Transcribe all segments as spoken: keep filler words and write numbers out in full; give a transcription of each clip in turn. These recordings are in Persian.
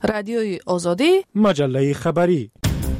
رادیوی آزادی، مجله خبری.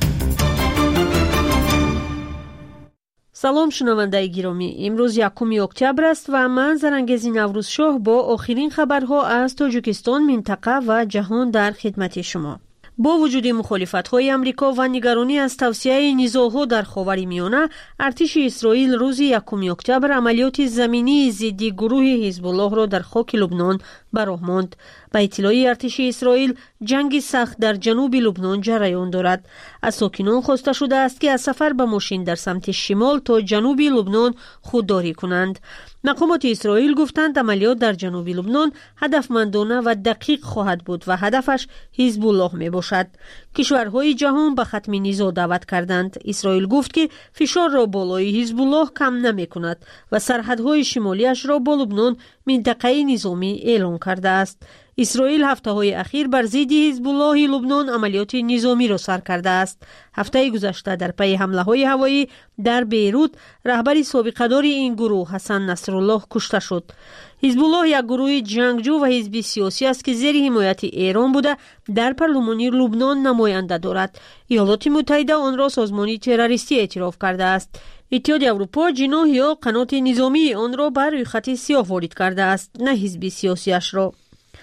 سلام شنوندگان گرامی، امروز یکم اکتبر است و من زرنگزی نوروزشاه با آخرین خبرها از تاجیکستان، منطقه و جهان در خدمت شما. با وجود مخالفت‌های امریکا و نگرانی از توسعه نزاع‌ها در خاورمیانه، ارتش اسرائیل روز یکم اکتبر عملیات زمینی ضد گروه حزب الله را در خاک لبنان براه ماند. به اطلاع ارتش اسرائیل، جنگ سخت در جنوب لبنان جریان دارد. از ساکنان خواسته شده است که از سفر به ماشین در سمت شمال تا جنوب لبنان خودداری کنند. مقامات اسرائیل گفتند عملیات در جنوب لبنان هدفمندانه و دقیق خواهد بود و هدفش حزب الله می باشد. کشورهای جهان به ختم نزاع دعوت کردند. اسرائیل گفت که فشار را بالای حزب الله کم نمی کند و سرحدهای شمالیش را با لبنان منطقه نظامی اعلام کرده است. اسرائیل هفته های اخیر بر ضد حزب الله لبنان عملیات نظامی را سر کرده است. هفته گذشته در پی حمله های هوایی در بیروت، رهبر سابقه‌دار این گروه حسن نصرالله کشته شد. حزب الله یک گروه جنگجو و حزب سیاسی است که زیر حمایت ایران بوده در پارلمان لبنان نماینده دارد. ایالات متحده آن را سازمان تروریستی اعتراف کرده است. اتحاد اروپا جناح یا قنات نظامی آن را بر روی خط سیاه وارد کرده است، نه حزب سیاسیش را.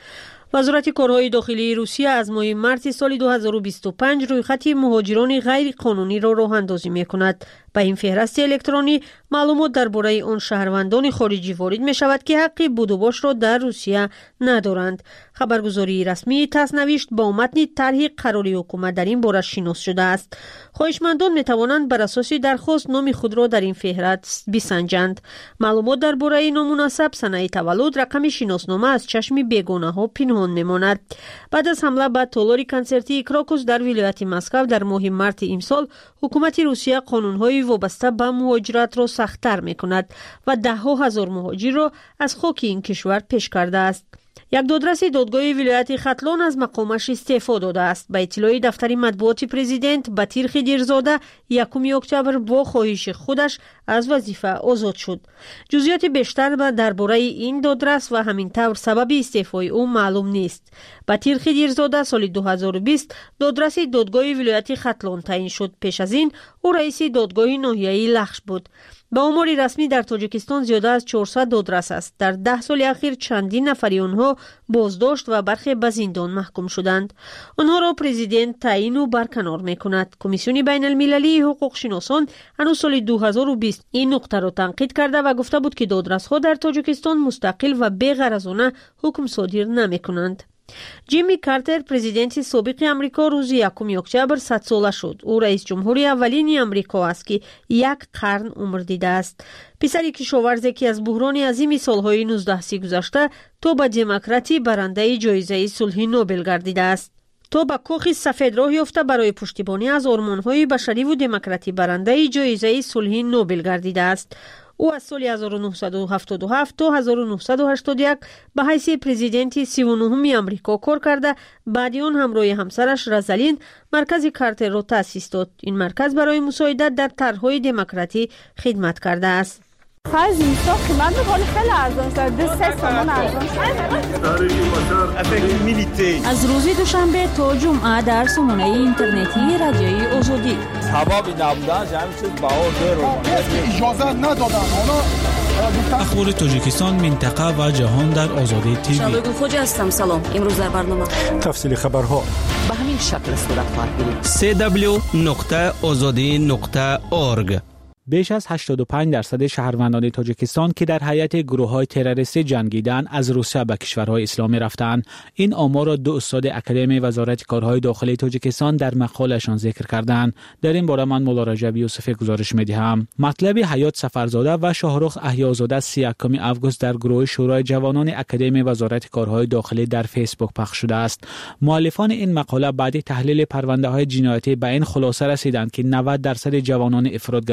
وزارت کارهای داخلی روسیه از ماه مارس سال دو هزار و بیست و پنج روی خط مهاجران غیر قانونی را راه اندازی می کند. به این فهرست الکترونی معلومات درباره آن شهروندان خارجی وارد می شود که حق بود و باش را در روسیه ندارند. خبرگزاری رسمی تاس نوشت با متن طرح قراری حکومت در این باره شناس شده است. خواهشمندان می توانند بر اساس درخواست نام خود را در این فهرست بسنجند. معلومات درباره نامناسب، سنه تولد، رقم شناسنامه از چشم بیگانه ها پنهان می ماند. بعد از حمله به تالار کنسرتی کراکوس در ولایت مسکو در ماه مارس امسال، حکومت روسیه قانون‌های وابسته به مهاجرت را سخت‌تر می‌کند و ده ها هزار مهاجر را از خاک این کشور پیش کرده است. یک دادرس دادگاه ولایت ختلان از مقامش استعفا داده است. به اطلاع دفتر مطبوعات پرزیدنت، بطیر خدیرزاده یکم اکتبر با خواهش خودش از وظیفه آزاد شد. جزئیات بیشتر درباره این دادرس و همین طور سبب استعفای او معلوم نیست. بطیر خدیرزاده سال دو هزار و بیست دادرس دادگاه ولایت ختلان تعیین شد. پیش از این او رئیس دادگاه ناحیه‌ای لخش بود. با آمار رسمی در تاجیکستان زیاده از چهارصد دادرس است. در ده سال اخیر چندین نفری آنها بازداشت و برخی به زندان محکوم شدند. آنها را پرزیدنت تعیین و برکنار می‌کند. کمیسیون بین المللی حقوق شناسان هنوز سال دو هزار و بیست این نقطه را تنقید کرده و گفته بود که دادرس‌ها در تاجیکستان مستقل و بی‌غرضانه حکم صادر نمی‌کنند. جیمی کارتر، پرزیدنت سابق امریکا، روز یکم اکتبر صد ساله شد. او رئیس جمهور اولین امریکا است که یک قرن عمر دیده است. پسر کشاورزی که از بحران عظیم سالهای نوزده سی گذشته تا به دموکراتی برنده جایزه صلح نوبل گردیده است. تا به کاخ سفید راه یافته برای پشتیبانی از آرمان‌های بشری و دموکراتی برنده جایزه صلح نوبل گردیده است. او از سال هزار و نهصد و هفتاد و هفت تا هزار و نهصد و هشتاد و یک به حیث پرزیدنت سی و نهم امریکا کار کرده. بعد آن همراه همسرش رزالین مرکز کارتر را تأسیس داد. این مرکز برای مساعدت در طرح‌های دموکراتی خدمت کرده است. خرج نیستا قیمت بکنه خیلی ارزان شد. دو سه تومان ارزان شد. از روز دوشنبه تا جمعه در سامانه اینترنتی رادیوی آزادی. حبابی نبودن جمعی چیز بها دیر اجازه ندادن. اخبار تاجیکستان، منطقه و جهان در آزادی تیوی. شالوگو خوجه هستم. سلام. امروز در برنامه تفصیل خبرها به همین شکل صورت خواهد بود. سی دبلیو نقطه آزادی نقطه اورگ. بیش از هشتاد و پنج درصد شهروندان تاجیکستان که در حیات گروه‌های تروریستی جنگیدن از روسیه به کشورهای اسلامی رفتند. این آمار را دو استاد اکادمی وزارت کارهای داخلی تاجیکستان در مقاله‌شان ذکر کردند. در این باره من مولا رجب یوسفی گزارش می‌دهم. مطلب حیات سفرزاده و شاهرخ احیازاده سی و یکم آگوست در گروه شورای جوانان اکادمی وزارت کارهای داخلی در فیسبوک پخش شده است. مؤلفان این مقاله بعد تحلیل پرونده‌های جنایتی به این خلاصه رسیدند که نود درصد جوانان افراطگرای تاجیک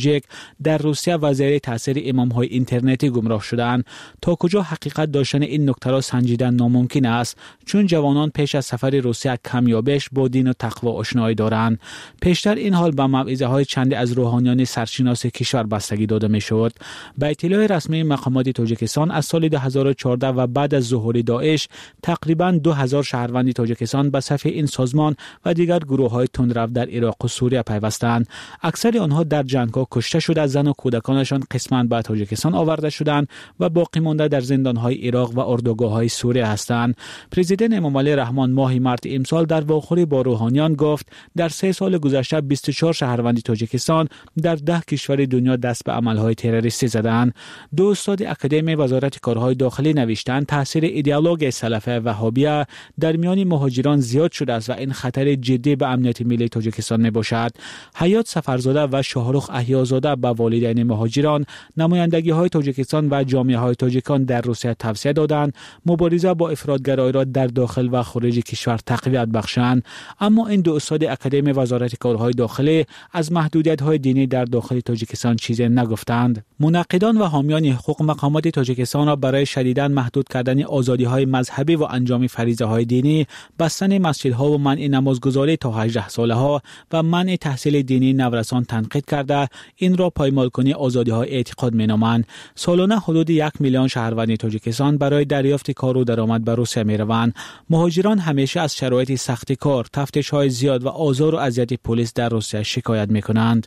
تاجیک در روسیه و زیر تاثیر امام‌های اینترنتی گمراه شدند. تا کجا حقیقت داشتن این نکته را سنجیدن ناممکن است، چون جوانان پیش از سفر روسیه کمیابش با دین و تقوا آشنایی دارند. پیشتر این حال به موعظه‌های چندی از روحانیان سرشناس کشور بستگی داده می‌شد. به اطلاع رسمی مقامات تاجیکستان از سال دو هزار و چهارده و بعد از ظهور داعش تقریباً دو هزار شهروند تاجیکستان به صف این سازمان و دیگر گروه‌های تندرو در عراق و سوریه پیوستند. اکثر آنها در جنگ‌ها کشته شده، زن و کودکانشان قسماً به تاجیکستان آورده شدند و باقی مانده در زندان‌های عراق و اردوگاه‌های سوریه هستند. پرزیدنت امامعلی رحمان ماه مارس امسال در واخوری با روحانیان گفت در سه سال گذشته بیست و چهار شهروند تاجیکستان در ده کشور دنیا دست به عمل‌های تروریستی زدند. دو استاد اکادمی وزارت کارهای داخلی نوشتند تاثیر ایدئولوژی سلفی وهابیه در میان مهاجران زیاد شده است و این خطر جدی به امنیت ملی تاجیکستان میباشد. حیات سفرزاده و شاهرخ احیازاده به والدین مهاجران، نمایندگی‌های تاجیکستان و جامعه‌های تاجیکان در روسیه توصیه دادند مبارزه با افراطگرایی را در داخل و خارج کشور تقویت بخشند. اما این دو استاد اکادمی وزارت کارهای داخلی از محدودیت‌های دینی در داخل تاجیکستان چیزی نگفتند. منقدان و حامیان حقوق مقامات تاجیکستان را برای شدیداً محدود کردن آزادی‌های مذهبی و انجام فریضه‌های دینی، بستن مسجدها و منع نمازگزاری تا هجده ساله‌ها و منع تحصیل دینی نورسان تنقید کرده این را پایمال‌کنی آزادی‌های اعتقاد می‌نامند. سالانه حدود یک میلیون شهروند تاجیکستان برای دریافت کار و درآمد به روسیه می‌روند. مهاجران همیشه از شرایط سخت کار، تفتیش‌های زیاد و آزار و اذیت پلیس در روسیه شکایت می‌کنند.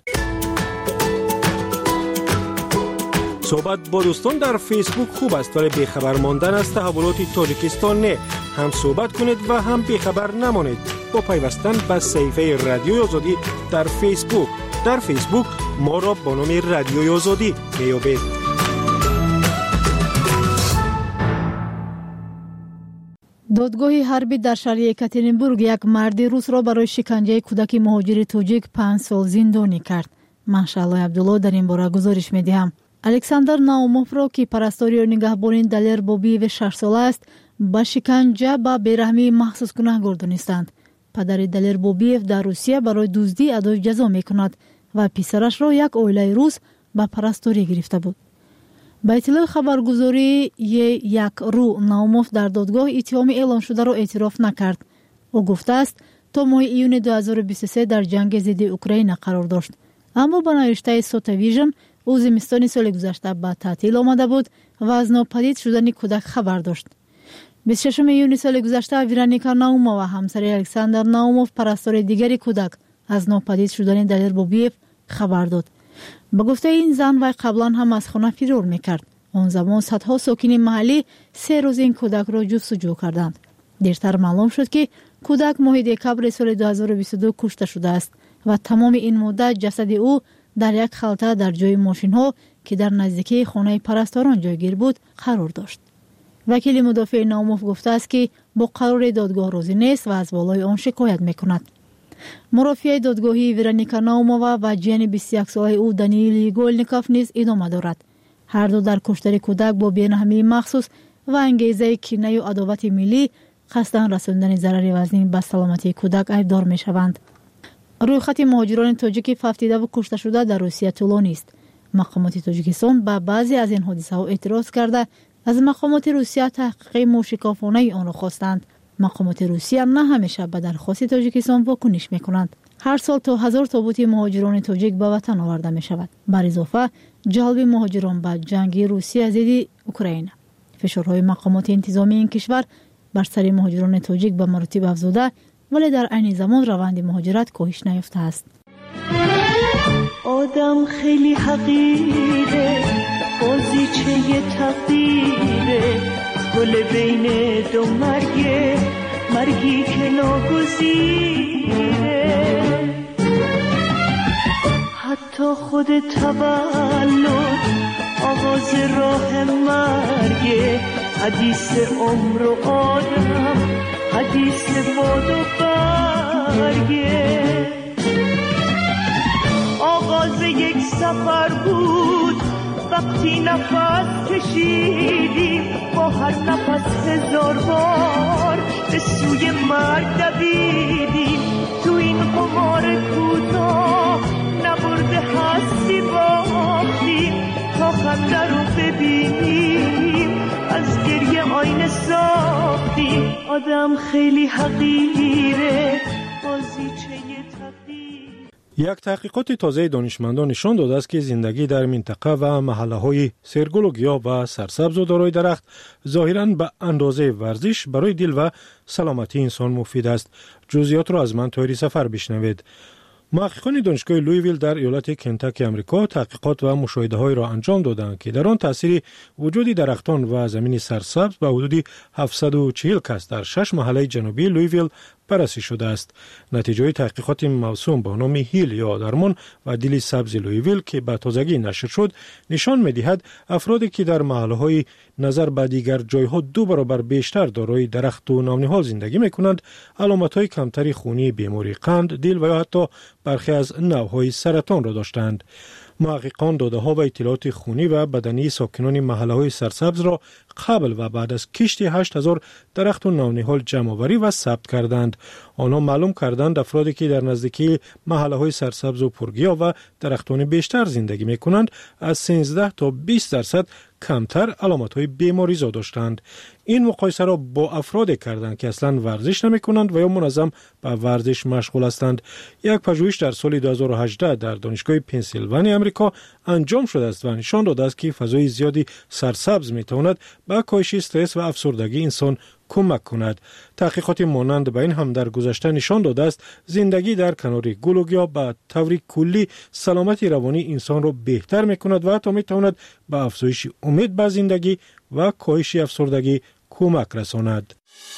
صحبت با دوستان در فیسبوک خوب است، ولی بیخبر ماندن از تحولات تاجیکستان نه. هم صحبت کنید و هم بیخبر نمانید با پیوستن به صفحه رادیوی آزادی در فیسبوک. در فیسبوک ما را با نام رادیوی آزادی میابید. دادگاه حربی در شهر یکاترینبورگ یک مرد روس را برای شکنجه کودک مهاجر تاجیک پنج سال زندانی کرد. منشالله عبدالله در این باره گزارش می‌دهم. الکساندر ناوموف را که پرستاری و نگهبانی دلیر بوبیو شش ساله است با شکنجه با بیرحمی محسوس گناهکار دانستند. پدر دلیر بوبیو در روسیه برای دزدی ادای جزا می‌کند و پسرش را یک عائله روس با پرستاری گرفته بود. با اطلاع خبرگزاری یک رو ناوموف در دادگاه اتهام اعلام شده را اعتراف نکرد. او گفته است تا ماه ایون دو هزار و بیست و سه در جنگ ضد اوکراین قرار داشت، اما با نوشته سوتاویژن او زمستان سال گذشته به تعطیل آمده بود و از ناپدید شدن کودک خبر داشت. بیست و ششم ایون سال گذشته ویرونیکا ناومووا و همسر الکساندر ناوموف پرستار دیگری کودک از ناپدید شدن دلیر بوبیف خبر داد. به گفته این زن و قبلا هم از خانه فرار میکرد. آن زمان صدها ساکن محلی سه روز این کودک را جستجو کردند. دیرتر معلوم شد که کودک ماه دکبر سال دو هزار و بیست و دو کشته شده است و تمام این مدت جسد او در یک خلطه در جای ماشین ها که در نزدیکی خانه پرستاران جایگیر بود قرار داشت. وکیل مدافع ناوموف گفته است که با قرار دادگاه راضی نیست و از بالای آن شکایت میکند. مرافعه دادگاهی ویرونیکا ناومووا و جن بیست و یک ساله او دانیل گولنیکوف نیز ادامه دارد. هر دو در کشتار کودک با بی‌رحمی مخصوص و انگیزه کینه و عداوت ملی قصداً رساندن ضرر وزین به سلامتی کودک ایبدار میشوند. روی خط مهاجران تاجیک ففتیده و کشته شده در روسیه طولانی است. مقامات تاجیکستان به بعضی از این حادثه ها اعتراض کرده از مقامات روسیه تحقیق موشکافانه آن را خواستند. مقامات روسیه نه همیشه به درخواست تاجیکستان واکنش میکنند. هر سال تا هزار تابوت مهاجران تاجیک به وطن آورده می شود. بر اضافه جلب مهاجران به جنگ روسیه ضد اوکراین. فشارهای مقامات انتظامی این کشور بر سر مهاجران تاجیک به مراتب افزوده، ولی در عین زمان روند مهاجرت کاهش نیافته است. آدم خیلی حقیره، بازیچه تقدیره، گل بین دو مرگه، مرگی که ناگزیره. حتی خود تولد آغاز راه مرگه، حدیث عمر و آدم، حدیث باد و برگه. آغاز یک سفر بود وقتی نفس کشیدیم، با هر نفس هزار بار به سوی مرگ دویدیم. تو این قمار کوتاه نبرده هستی با آینده رو ببینیم، از گریه آینه ساختیم. آدم خیلی حقیره، بازیچه یک تحقیقات تازه دانشمندان نشان داده است که زندگی در منطقه و محله‌های سرگل و گیاه و سرسبز و دارای درخت ظاهراً به اندازه ورزش برای دل و سلامتی انسان مفید است. جزئیات را از من طاهری سفر بشنوید. محققان دانشگاه لویویل در ایالت کنتاکی آمریکا تحقیقات و مشاهده‌های را انجام دادند که در آن تاثیر وجود درختان و زمین سرسبز به حدود هفتصد و چهل کس در شش محله جنوبی لویویل بررسی شده است. نتیجه تحقیقات موسوم با نام هیل یا درمان و دل سبز لویویل که به تازگی نشر شد نشان می‌دهد افرادی که در محله‌های نظر به دیگر جایها دو برابر بیشتر دارای درخت و نامنهال زندگی می‌کنند، علامت‌های کمتری خونی بیماری قند، دل و یا حتی برخی از نوع‌های سرطان را داشتند. محققان داده‌ها و اطلاعات خونی و بدنی ساکنان محله‌های سرسبز را قبل و بعد از کشت هشت هزار درخت و نونهال جمع‌آوری و ثبت کردند. آنها معلوم کردند افرادی که در نزدیکی محله‌های سرسبز و پرگیاه و درختان بیشتر زندگی می‌کنند از سیزده تا بیست درصد کمتر علامت‌های بیماری زا داشتند. این مقایسه را با افرادی کردند که اصلاً ورزش نمی‌کنند و یا منظم به ورزش مشغول هستند. یک پژوهش در سال دو هزار و هجده در دانشگاه پنسیلوانیا آمریکا انجام شده است و نشان داده است که فضای زیادی سرسبز می‌تواند به کاهش استرس و افسردگی انسان کمک کند. تحقیقات مانند به این هم در گذشته نشان داده است زندگی در کنار گل و گیاه به طور کلی سلامتی روانی انسان را بهتر می‌کند و حتی می‌تواند به افزایش امید به زندگی و کاهش افسردگی کمک رساند.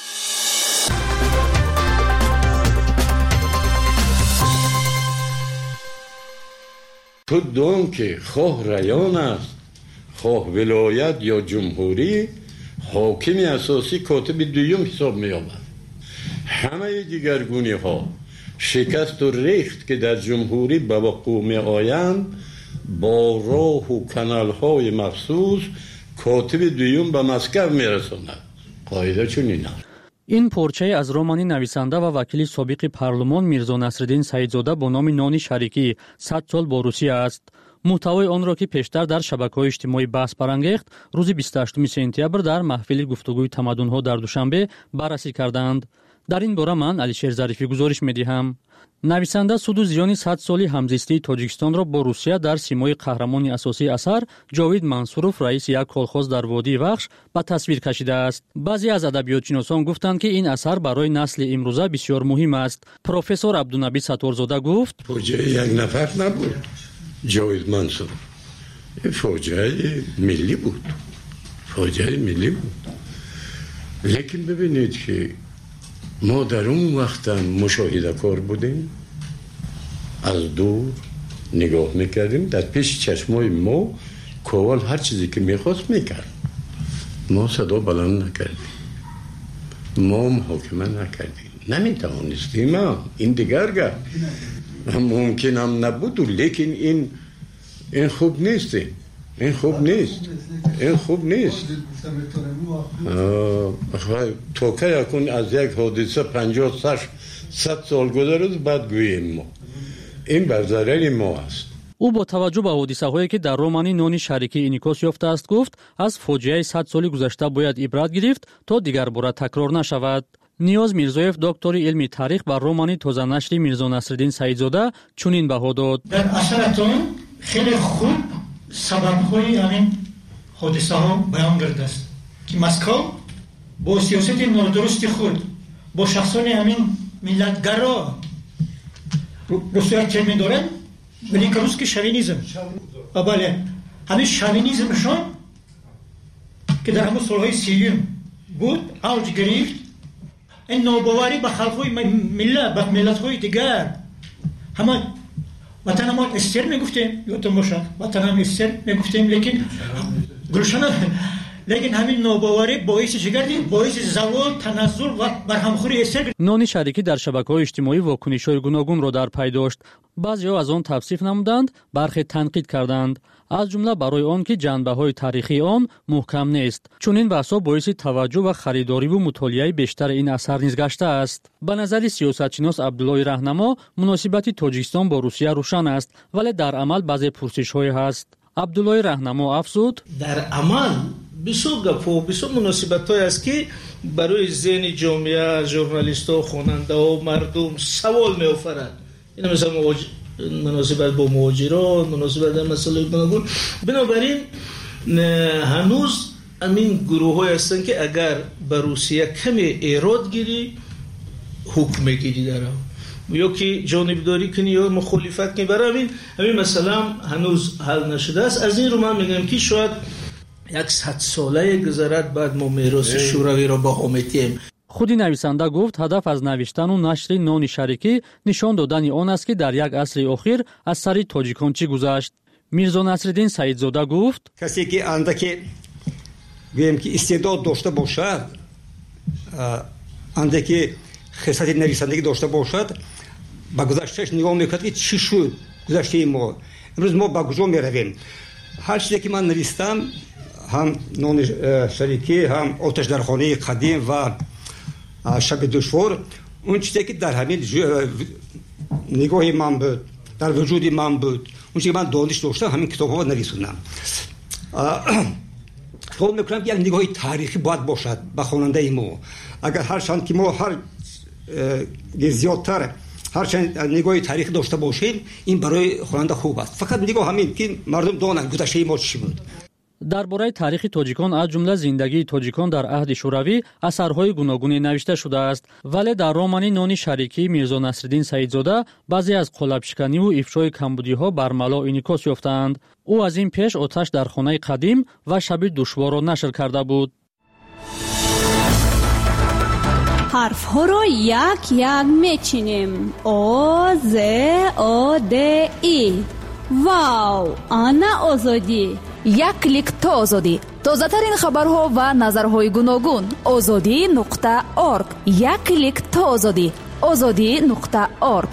تو دون که خواه ریان است، خواه ولایت یا جمهوری، حاکم اساسی کاتب دوم حساب می آمد. همه دیگرگونی ها شکست و ریخت که در جمهوری به وقوع می آیند با راه و کانال های مخصوص کاتب دوم به مسکو می رساند. قاعده چنین است. این پرچه از رمانی نویسنده و وکیل سابق پارلمان میرزا نصرالدین سعیدزاده با نام نانی شریکی صد سال با روسیه است. محتوای آن را که پیشتر در شبکه‌های اجتماعی بحث برانگیخت روز بیست و هشتم سپتامبر در محفل گفتگوی تمدن‌ها در دوشنبه بررسی کردند. در این باره من علیشیر ظریفی گزارش می‌دهم. نویسنده سود و زیان صد سالی همزیستی تاجیکستان را با روسیه در سیمای قهرمان اساسی اثر جاوید منصوروف رئیس یک کالخاز در وادی وخش به تصویر کشیده است. بعضی از ادبیاتشناسان گفتند که این اثر برای نسل امروزه بسیار مهم است. پروفسور عبدالنبی ستارزاده گفت: فوجه یک نفر نبود. جاوید منصوروف فوجه ملی بود. فوجه ملی بود. لیکن ببینید که ما در اون وقت مشاهده کار بودیم، از دور نگاه میکردیم، در پیش چشمای ما کوال هر چیزی که میخواست میکرد. ما صدا بلند نکردیم، ما محاکمه نکردیم، نمیتوانستیم. این دیگر گفت ممکن هم نبود، لیکن این این خوب نیست. این خوب نیست. این خوب نیست. تو که یکون از یک حادثه پنجاه صد سال گذشته بعد گوییم ما. این بر ضرر ما است. او با توجه به حادثه هایی که در رمانی نانی شریکی انعکاس یافته است گفت از فاجعه صد سال گذشته باید عبرت گرفت تا دیگر بار تکرار نشود. نیاز میرزایف دکتر علم تاریخ و رمانی تازه نشر میرزا نصرالدین سعیدزاده چنین بها داد: در اثرتون خیلی خوب سبب‌های همین حادثه ها بیان کرده است که مسکو با سیاست نادرست خود با شخصان همین ملتگرا روسیه چه می‌دارن ولی که روز که شوینیزم بله همین شوینیزمشون که در همون سالهای سیوم بود اوج گرفت. این ناباوری به خلق‌های ملت به ملت‌های دیگر همه وطن ما استر میگفتیم یادتون باشه وطن هم استر میگفتیم لیکن گلشن لیکن همین ناباوری باعث چه گردید؟ باعث زوال تنزل و برهمخوری استر. نانی شریکی در شبکه‌های اجتماعی واکنش‌های گوناگون را در پی داشت. بعضی‌ها از آن توصیف نمودند، برخی تنقید کردند، از جمله برای آن که جنبه‌های تاریخی آن محکم نیست. چون این بحث‌ها باعث توجه و خریداری و مطالعه بیشتر این اثر نیز گشته است. به نظر سیاستشناس عبدالله رهنما مناسبت تاجیکستان با روسیه روشن است، ولی در عمل بعضی پرسش‌های هست. عبدالله راهنما افزود در عمل بسیار گپو بسیار مناسبت‌های است که برای ذهن جامعه، ژورنالیست‌ها، خواننده‌ها، مردم سوال می‌آفرد. این مثلا مناسبت با مهاجران، مناسبت با مسائل گوناگون. بنابراین هنوز همین گروه‌های هستند که اگر به روسیه کمی ایراد گیری حکم میگیری داره یا که جانبداری کنی یا مخالفت کنی، برای همین همین مثلا هنوز حل نشده است. از این رو من میگم که شاید یک صد ساله گذرد بعد ما میراث شوروی را با آمدیم. خودی نویسنده گفت هدف از نوشتن و نشر نان شریکی نشان دادن آن است که در یک عصر اخیر از سر تاجیکان چی گذشت. میرزا نصرالدین سعیدزاده گفت کسی که اندکی گویم که استعداد داشته باشد، اندکی خصلت نویسندگی داشته باشد، با گذشتهش نگاه میکند که چی شد گذشته ما. امروز ما با کجا میرویم؟ هر چیزی که من نوشتم، هم نان شریکی، هم آتش در خانه قدیم و شب دشوار، اون چیزی که در همین نگاه من بود، در وجود من بود، اون چیزی که من دانش داشتم، همین کتاب ها نویسوندم. فکر میکنم که یک نگاه تاریخی باید باشد به خواننده ما. اگر هر چند که ما هر زیادتر هر چند نگاه تاریخی داشته باشیم، این برای خواننده خوب است. فقط نگاه همین که مردم دانند گذشته ما چی بود. درباره تاریخ تاجیکان از جمله زندگی تاجیکان در عهد شوروی اثرهای گوناگونی نوشته شده است، ولی در رمان نان شریکی میرزا نصرالدین سعیدزاده بعضی از قالب‌شکنی و افشای کمبودی‌ها بر ملا انعکاس یافتند. او از این پیش آتش در خانه قدیم و شب دشوار را نشر کرده بود. حرف‌ها را یک یک میچینیم. آ ز آ د ای. واو، آنا آزادی. یک کلیک تا آزادی. تازه ترین خبرها و نظرهای گوناگون. آزادی نقطه اورگ. یک کلیک تا آزادی. آزادی نقطه اورگ.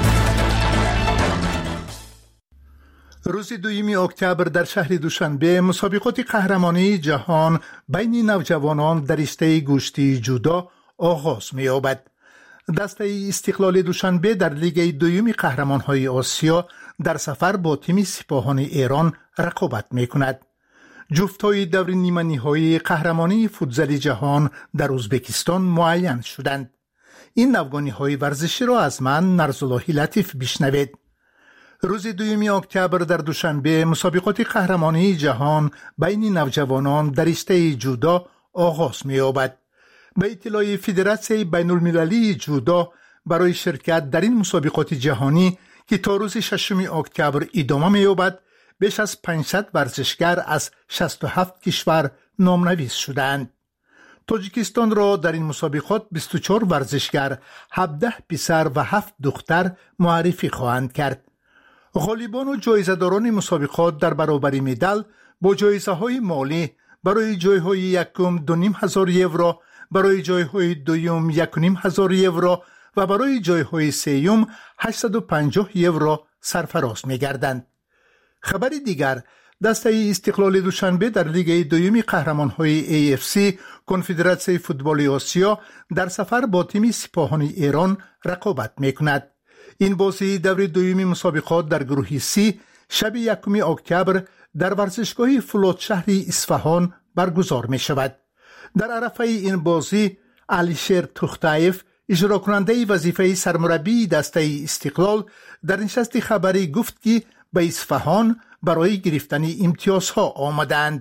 روز دویم اکتبر در شهر دوشنبه مسابقات قهرمانی جهان بین نوجوانان در رشته گوشتی جودو آغاز می‌یابد. دسته استقلال دوشنبه در لیگ دوم قهرمان‌های آسیا در سفر با تیم سپاهان ایران رقابت می‌کند. جفت‌های دور نیمه نهایی قهرمانی فوتزال جهان در ازبکستان معین شدند. این نوگانی‌های ورزشی را از من نرزالله لطیف بشنوید. روز دوم اکتبر در دوشنبه مسابقات قهرمانی جهان بین نوجوانان در رشته جودو آغاز می‌یابد. به اطلاع فدراسیون بین المللی جودو برای شرکت در این مسابقات جهانی که تا روز ششم اکتبر ادامه می‌یابد، بیش از پانصد ورزشگر از شصت و هفت کشور نامنویس شدند. تاجیکستان را در این مسابقات بیست و چهار ورزشگر، هفده پسر و هفت دختر معرفی خواهند کرد. غالبان و جایزه‌داران مسابقات در برابر مدال با جایزه‌های مالی برای جایهای یکم دو نیم هزار یورو، برای جایهای دوم یک و نیم هزار یورو و برای جایهای سوم هشتصد و پنجاه یورو سرفراز می‌گردند. خبر دیگر، دسته استقلال دوشنبه در لیگ دوم قهرمان‌های ای اف سی کنفدراسیون فوتبال آسیا در سفر با تیم سپاهان ایران رقابت می‌کند. این بازی دور دوم مسابقات در گروه سی شب یکم اکتبر در ورزشگاه فولاد شهر اصفهان برگزار می‌شود. در عرفه این بازی علیشیر توختایف، اجرا کننده وظیفه سرمربی دسته استقلال، در نشست خبری گفت که به اصفهان برای گرفتن امتیازها آمدند.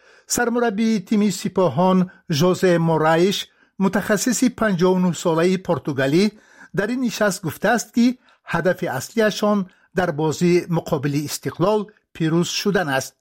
سرمربی تیم سپاهان ژوزه مورایش، متخصص پنجاه و نه ساله پرتغالی، در این نشست گفته است که هدف اصلیشان در بازی مقابل استقلال پیروز شدن است.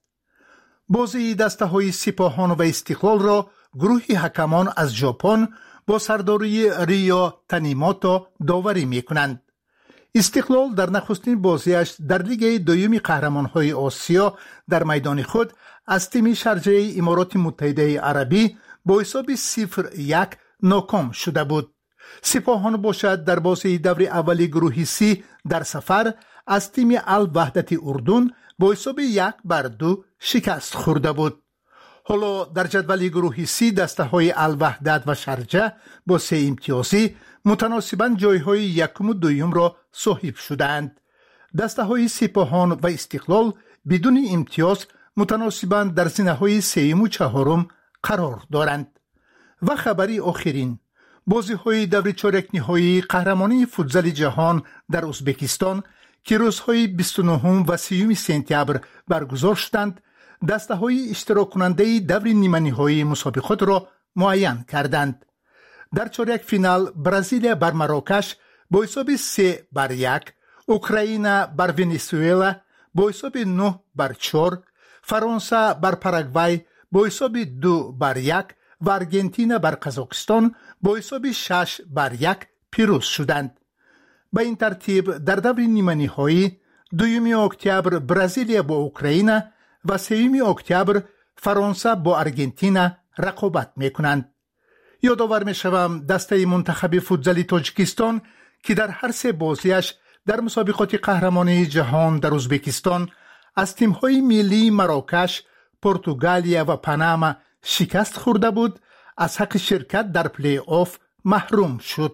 بازی دسته های سپاهان و استقلال را گروه حکمان از ژاپن با سرداری ریا تانیموتو داوری می کنند. استقلال در نخستین بازیش در لیگ دوم قهرمان‌های آسیا در میدان خود از تیم شارجه امارات متحده عربی با حساب صفر یک ناکام شده بود. سپاهان باشد در بازی دور اول گروه سی در سفر از تیم الوحدت اردن با حساب یک بر دو شکست خورده بود. حالا در جدول گروه سی دسته های الوحدت و شارجه با سه امتیازی متناسباً جایهای یکم و دویم را صاحب شدند. دسته های سپاهان و استقلال بدون امتیاز متناسباً در زینه‌های سوم و چهارم قرار دارند. و خبری آخرین، بازی‌های دور چهارک نهایی قهرمانی فوتزال جهان در ازبکستان که روزهای بیست و نهم و سیوم سپتامبر برگزار شدند، دسته‌های اشتراک کننده دور نیمه نهایی مسابقات را معین کردند. در چهارک فینال برزیل بر مراکش با حساب سه بر یک، اوکراین بر ونزوئلا با حساب نه بر چهار، فرانسه بر پاراگوای با حساب دو بر یک و ارژانتین بر قزاقستان با حساب شش بر یک پیروز شدند. به این ترتیب در دور نیمه نهایی دوم اکتبر برزیل با اوکراین و سوم اکتبر فرانسه با ارژانتین رقابت میکنند. یادآور میشوم دسته منتخب فوتزال تاجیکستان که در هر سه بازیش در مسابقات قهرمانی جهان در ازبکستان از تیم‌های ملی مراکش، پرتغالیا و پاناما شکست خورده بود، از حق شرکت در پلی آف محروم شد.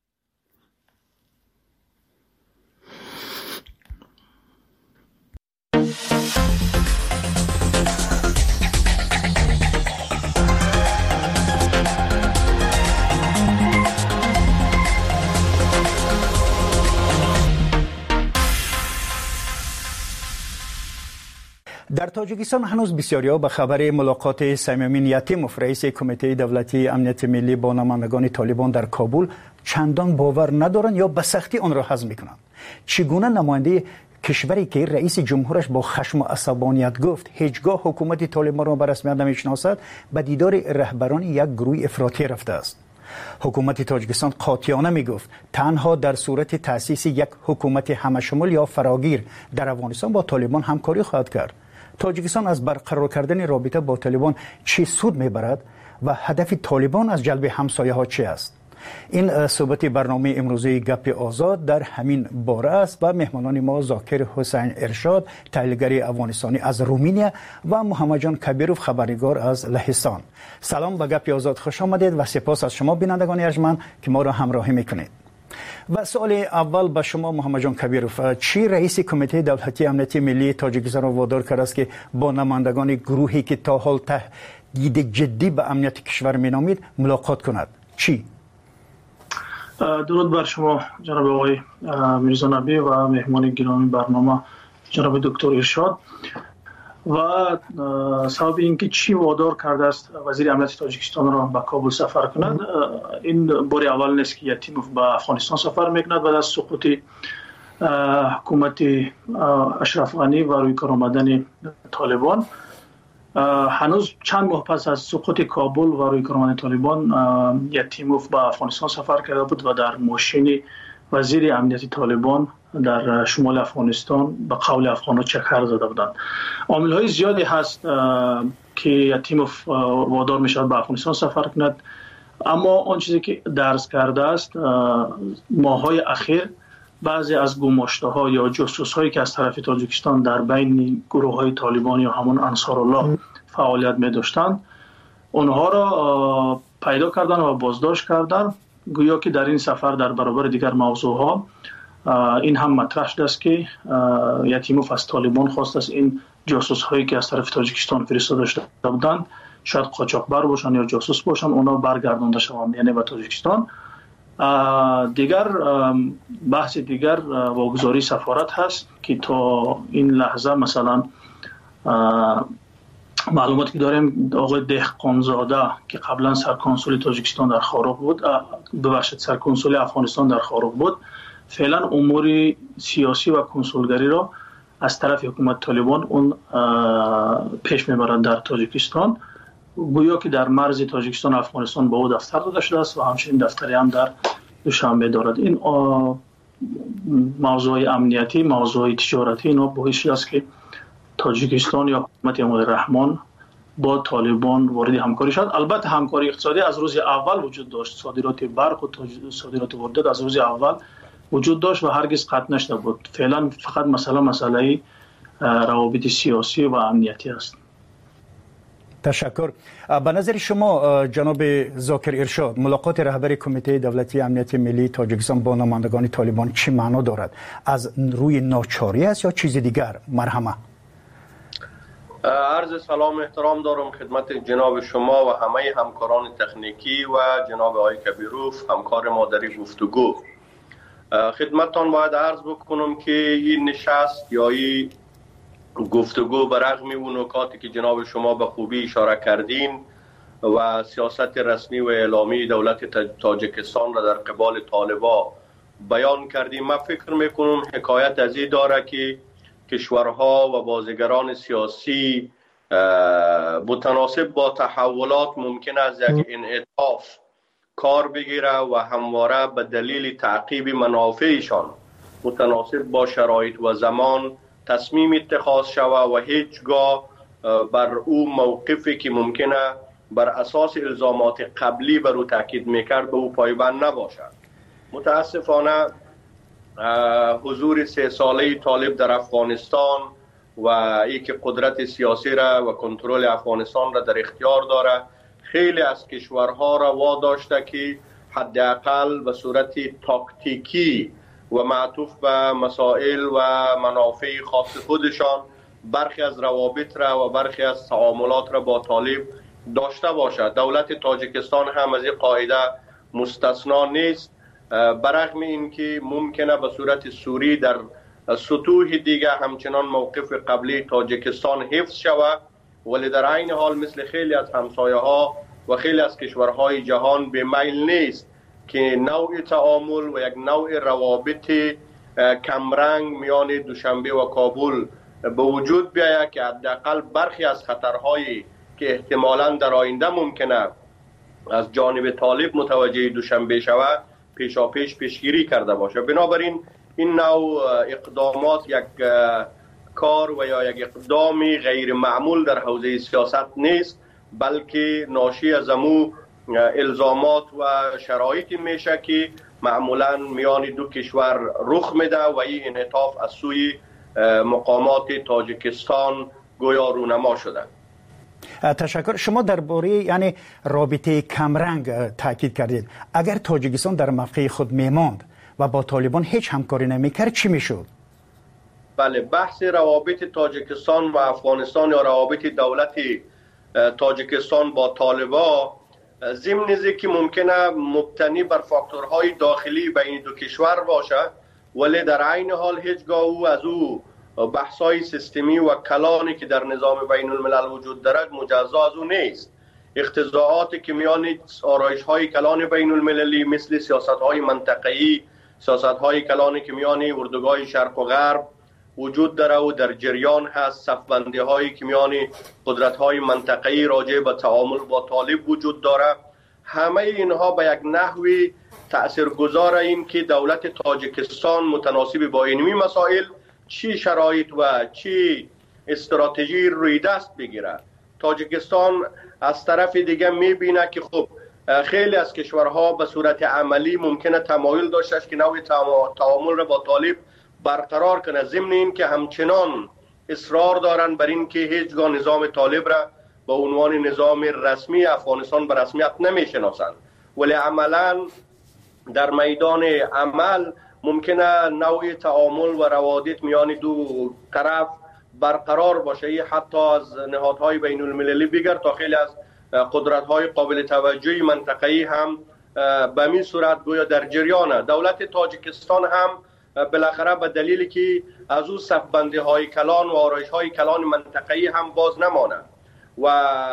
در تاجیکستان هنوز بسیاری‌ها به خبر ملاقات صمیم یتیموف رئیس کمیته دولتی امنیت ملی با نمایندگان طالبان در کابل چندان باور ندارند یا به سختی آن را هضم می‌کنند. چگونه نماینده کشوری که رئیس جمهورش با خشم و عصبانیت گفت هیچگاه حکومت طالبان را به رسمیت نمی‌شناسد، به دیدار رهبران یک گروه افراطی رفته است؟ حکومت تاجیکستان قاطعانه میگفت تنها در صورت تأسیس یک حکومت همشمول یا فراگیر در افغانستان با طالبان همکاری خواهد کرد. تاجیکستان از برقرار کردن رابطه با طالبان چی سود میبرد و هدف طالبان از جلب همسایه ها چی است؟ این صحبت برنامه امروزی گپ آزاد در همین باره است و مهمانان ما ذاکر حسین ارشاد تحلیلگر افغانستانی از رومانیا و محمد جان کبیروف خبرنگار از لهستان. سلام به گپ آزاد، خوش آمدید و سپاس از شما بینندگان ارجمند که ما را همراهی میکنید. و سوال اول به شما محمد جان کبیروف، چی رئیس کمیته دولتی امنیت ملی تاجیکستان را وادار کرده است که با نمایندگان گروهی که تا حال تهدید جدی به امنیت کشور مینامید ملاقات کند؟ چی؟ درود بر شما جناب آقای میرزا نبی و مهمان گرامی برنامه جناب دکتر ارشاد. و سبب اینکه چی وادار کرده است وزیر امنیت تاجیکستان را به کابل سفر کند، این بار اول نیست که یتیموف به افغانستان سفر میکند بعد از سقوط حکومت اشرف غنی و روی کار آمدن طالبان. هنوز چند ماه پس از سقوط کابل و روی کار آمدن طالبان یتیموف به افغانستان سفر کرده بود و در ماشین وزیر امنیت طالبان در شمال افغانستان به قول افغان‌ها چکر زده بودند. عامل‌های زیادی هست که یتیموف وادار می‌شود به افغانستان سفر کند، اما آن چیزی که درس کرده است ماه‌های اخیر بعضی از گماشته‌ها یا جاسوس‌هایی که از طرف تاجیکستان در بین گروه‌های طالبان یا همون انصارالله فعالیت می‌داشتند اونها را پیدا کردن و بازداشت کردن، گویا که در این سفر در برابر دیگر موضوعها این هم مطرح شده است که یتیموف از طالبان خواست است این جاسوس هایی که از طرف تاجیکستان فرستاده شده بودند، شاید قاچاقبر باشند یا جاسوس باشند، اونا برگردانده شوند یعنی به تاجیکستان. دیگر بحث دیگر واگذاری سفارت هست که تا این لحظه مثلا معلوماتی که داریم آقای دهقانزاده که قبلا سرکنسول تاجیکستان در خاروق بود، ببخشید سرکنسول افغانستان در خاروق بود، فعلا امور سیاسی و کنسولگری را از طرف حکومت طالبان اون پیش میبرد در تاجیکستان، گویا که در مرز تاجیکستان و افغانستان با او دفتر داده شده است و همچنین دفتری هم در دوشنبه دارد. این موضوع امنیتی، موضوع تجارتی اینا باعث شده است که تاجیکستان یا حکومت امام رحمان با طالبان وارد همکاری شد. البته همکاری اقتصادی از روز اول وجود داشت، صادرات برق و صادرات واردات از روز اول وجود داشت و هرگز قطع نشده بود. فعلا فقط مسئله مسئله روابط سیاسی و امنیتی است. تشکر. به نظر شما جناب ذاکر ارشاد، ملاقات رهبر کمیته دولتی امنیت ملی تاجیکستان با نمایندگان طالبان چی معنا دارد؟ از روی ناچاری است یا چیز دیگر؟ مرحمه. عرض سلام احترام دارم خدمت جناب شما و همه همکاران تکنیکی و جناب آقای کبیروف همکار ما در گفتگو. خدمتتان باید عرض بکنم که این نشست یا این گفتگو برغم اون نکاتی که جناب شما به خوبی اشاره کردین و سیاست رسمی و اعلامی دولت تاجیکستان را در قبال طالبا بیان کردیم، من فکر میکنم حکایت از این داره که کشورها و بازیگران سیاسی متناسب با تحولات ممکن است یک انعطاف کار بگیره و همواره به دلیل تعقیب منافعشان متناسب با شرایط و زمان تصمیم اتخاذ شود و هیچگاه بر او موقفی که ممکنه بر اساس الزامات قبلی بر او تاکید میکرد به او پایبند نباشد. متاسفانه حضور سه ساله طالب در افغانستان و ای که قدرت سیاسی را و کنترل افغانستان را در اختیار داره خیلی از کشورها را واداشته که حداقل به صورت تاکتیکی و معطوف به مسائل و منافع خاص خودشان برخی از روابط را و برخی از تعاملات را با طالب داشته باشد. دولت تاجیکستان هم از این قاعده مستثنا نیست، برغم این که ممکنه به صورت سوری در سطوح دیگه همچنان موقف قبلی تاجیکستان حفظ شود، ولی در عین حال مثل خیلی از همسایه ها و خیلی از کشورهای جهان به میل نیست که نوع تعامل و یک نوع روابط کمرنگ میان دوشنبه و کابل به وجود بیاید که حداقل برخی از خطرهایی که احتمالاً در آینده ممکنه از جانب طالب متوجه دوشنبه شود پیشا پیش پیشگیری کرده باشه. بنابراین این نوع اقدامات یک کار و یا یک اقدامی غیر معمول در حوزه سیاست نیست، بلکه ناشی از امو الزامات و شرایطی میشه که معمولا میان دو کشور رخ میده و این انعطاف از سوی مقامات تاجیکستان گویا رونما شده. تشکر. شما درباره یعنی رابطه کمرنگ تاکید کردید. اگر تاجیکستان در موقع خود میماند و با طالبان هیچ همکاری نمیکرد چی میشد؟ بله، بحث روابط تاجیکستان و افغانستان یا روابط دولت تاجیکستان با طالبا ضمن که ممکنه مبتنی بر فاکتورهای داخلی بین دو کشور باشد، ولی در عین حال هیچگاه او از او بحث‌های سیستمی و کلانی که در نظام بین الملل وجود دارد مجزا از او نیست. اختزاعاتی که میان آرایش‌های کلان بین المللی مثل سیاست‌های منطقه‌ای، سیاست‌های کلانی که میان اردوگاه شرق و غرب وجود داره و در جریان هست، صف‌بندی‌هایی که میان قدرت‌های منطقه‌ای راجع به تعامل با طالب وجود داره، همه اینها به یک نحوی تاثیرگذار این که دولت تاجیکستان متناسب با اینمی مسائل چی شرایط و چی استراتژی روی دست بگیره. تاجیکستان از طرف دیگه میبینه که خب خیلی از کشورها به صورت عملی ممکنه تمایل داشته که نوع تعامل را با طالب برقرار کنه، ضمن این که همچنان اصرار دارن بر این که هیچگاه نظام طالب را به عنوان نظام رسمی افغانستان به رسمیت نمیشناسند، ولی عملا در میدان عمل ممکنه نوع تعامل و روابط میان دو طرف برقرار باشه. حتی از نهادهای بین المللی بگر تا خیلی از قدرت‌های قابل توجهی منطقه‌ای هم به این صورت گویا در جریانه. دولت تاجیکستان هم بالاخره به دلیلی که از او صف‌بندی‌های کلان و آرایش‌های کلان منطقه‌ای هم باز نمانه و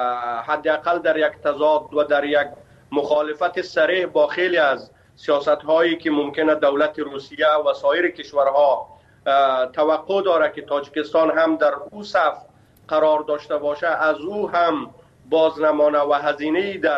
حداقل در یک تضاد و در یک مخالفت صریح با خیلی از سیاست‌هایی که ممکنه دولت روسیه و سایر کشورها توقع داره که تاجیکستان هم در او صف قرار داشته باشه از او هم باز نمانه و هزینه‌ای در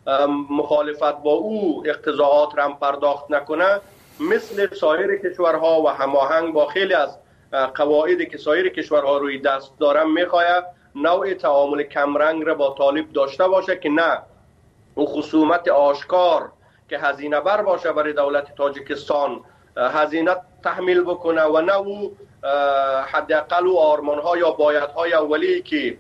مخالفت با او اقتضاعات را هم پرداخت نکنه، مثل سایر کشورها و هماهنگ با خیلی از قواعدی که سایر کشورها روی دست دارن میخواهد نوع تعامل کمرنگ را با طالب داشته باشه که نه او خصومت آشکار که هزینه بر باشه برای دولت تاجیکستان هزینه تحمیل بکنه و نه او حداقل او آرمان‌ها یا بایدهای اولی که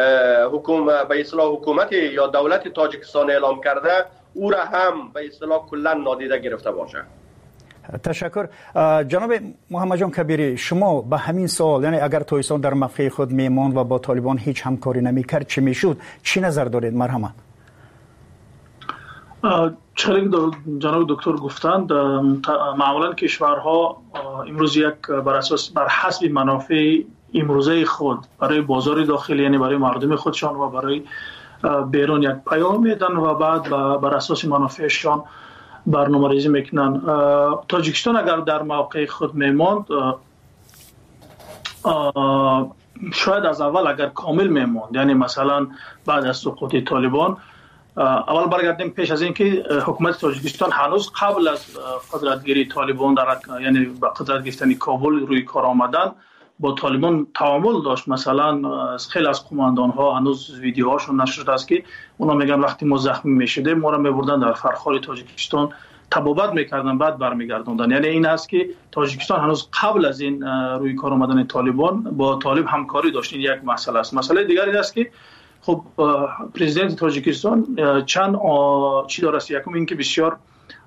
حکومت به اصطلاح حکومت یا دولت تاجیکستان اعلام کرده او را هم به اصطلاح کلا نادیده گرفته باشه. تشکر. جناب محمد جان کبیری، شما به همین سوال، یعنی اگر تویسان در موقع خود میماند و با طالبان هیچ همکاری نمیکرد چی میشد؟ چی نظر دارید؟ مرحمت. چه جناب دکتر گفتند، معمولا کشورها امروز یک بر اساس بر حسب منافع امروزه خود برای بازار داخلی، یعنی برای مردم خودشان و برای بیرون یک پیام میدن و بعد بر اساس منافعشان برنامه‌ریزی میکنن. تاجیکستان اگر در موقع خود میماند، شاید از اول اگر کامل میماند، یعنی مثلا بعد از سقوط طالبان، اول برگردیم پیش از اینکه حکومت تاجیکستان هنوز قبل از قدرتگیری طالبان در یعنی با قدرت گرفتن کابل روی کار آمدن با طالبان تعامل داشت. مثلا خیلی از قماندان ها هنوز ویدیوهاشون نشر شده است که اونا میگن وقتی ما زخمی میشدیم ما را میبردن در فرخار تاجیکستان تبابت میکردن بعد برمیگردوندن. یعنی این است که تاجیکستان هنوز قبل از این روی کار آمدن طالبان با طالب همکاری داشت. این یک مسئله است. مسئله دیگر این است که خب پرزیدنت تاجیکستان چند چی داره است. یکم این که بسیار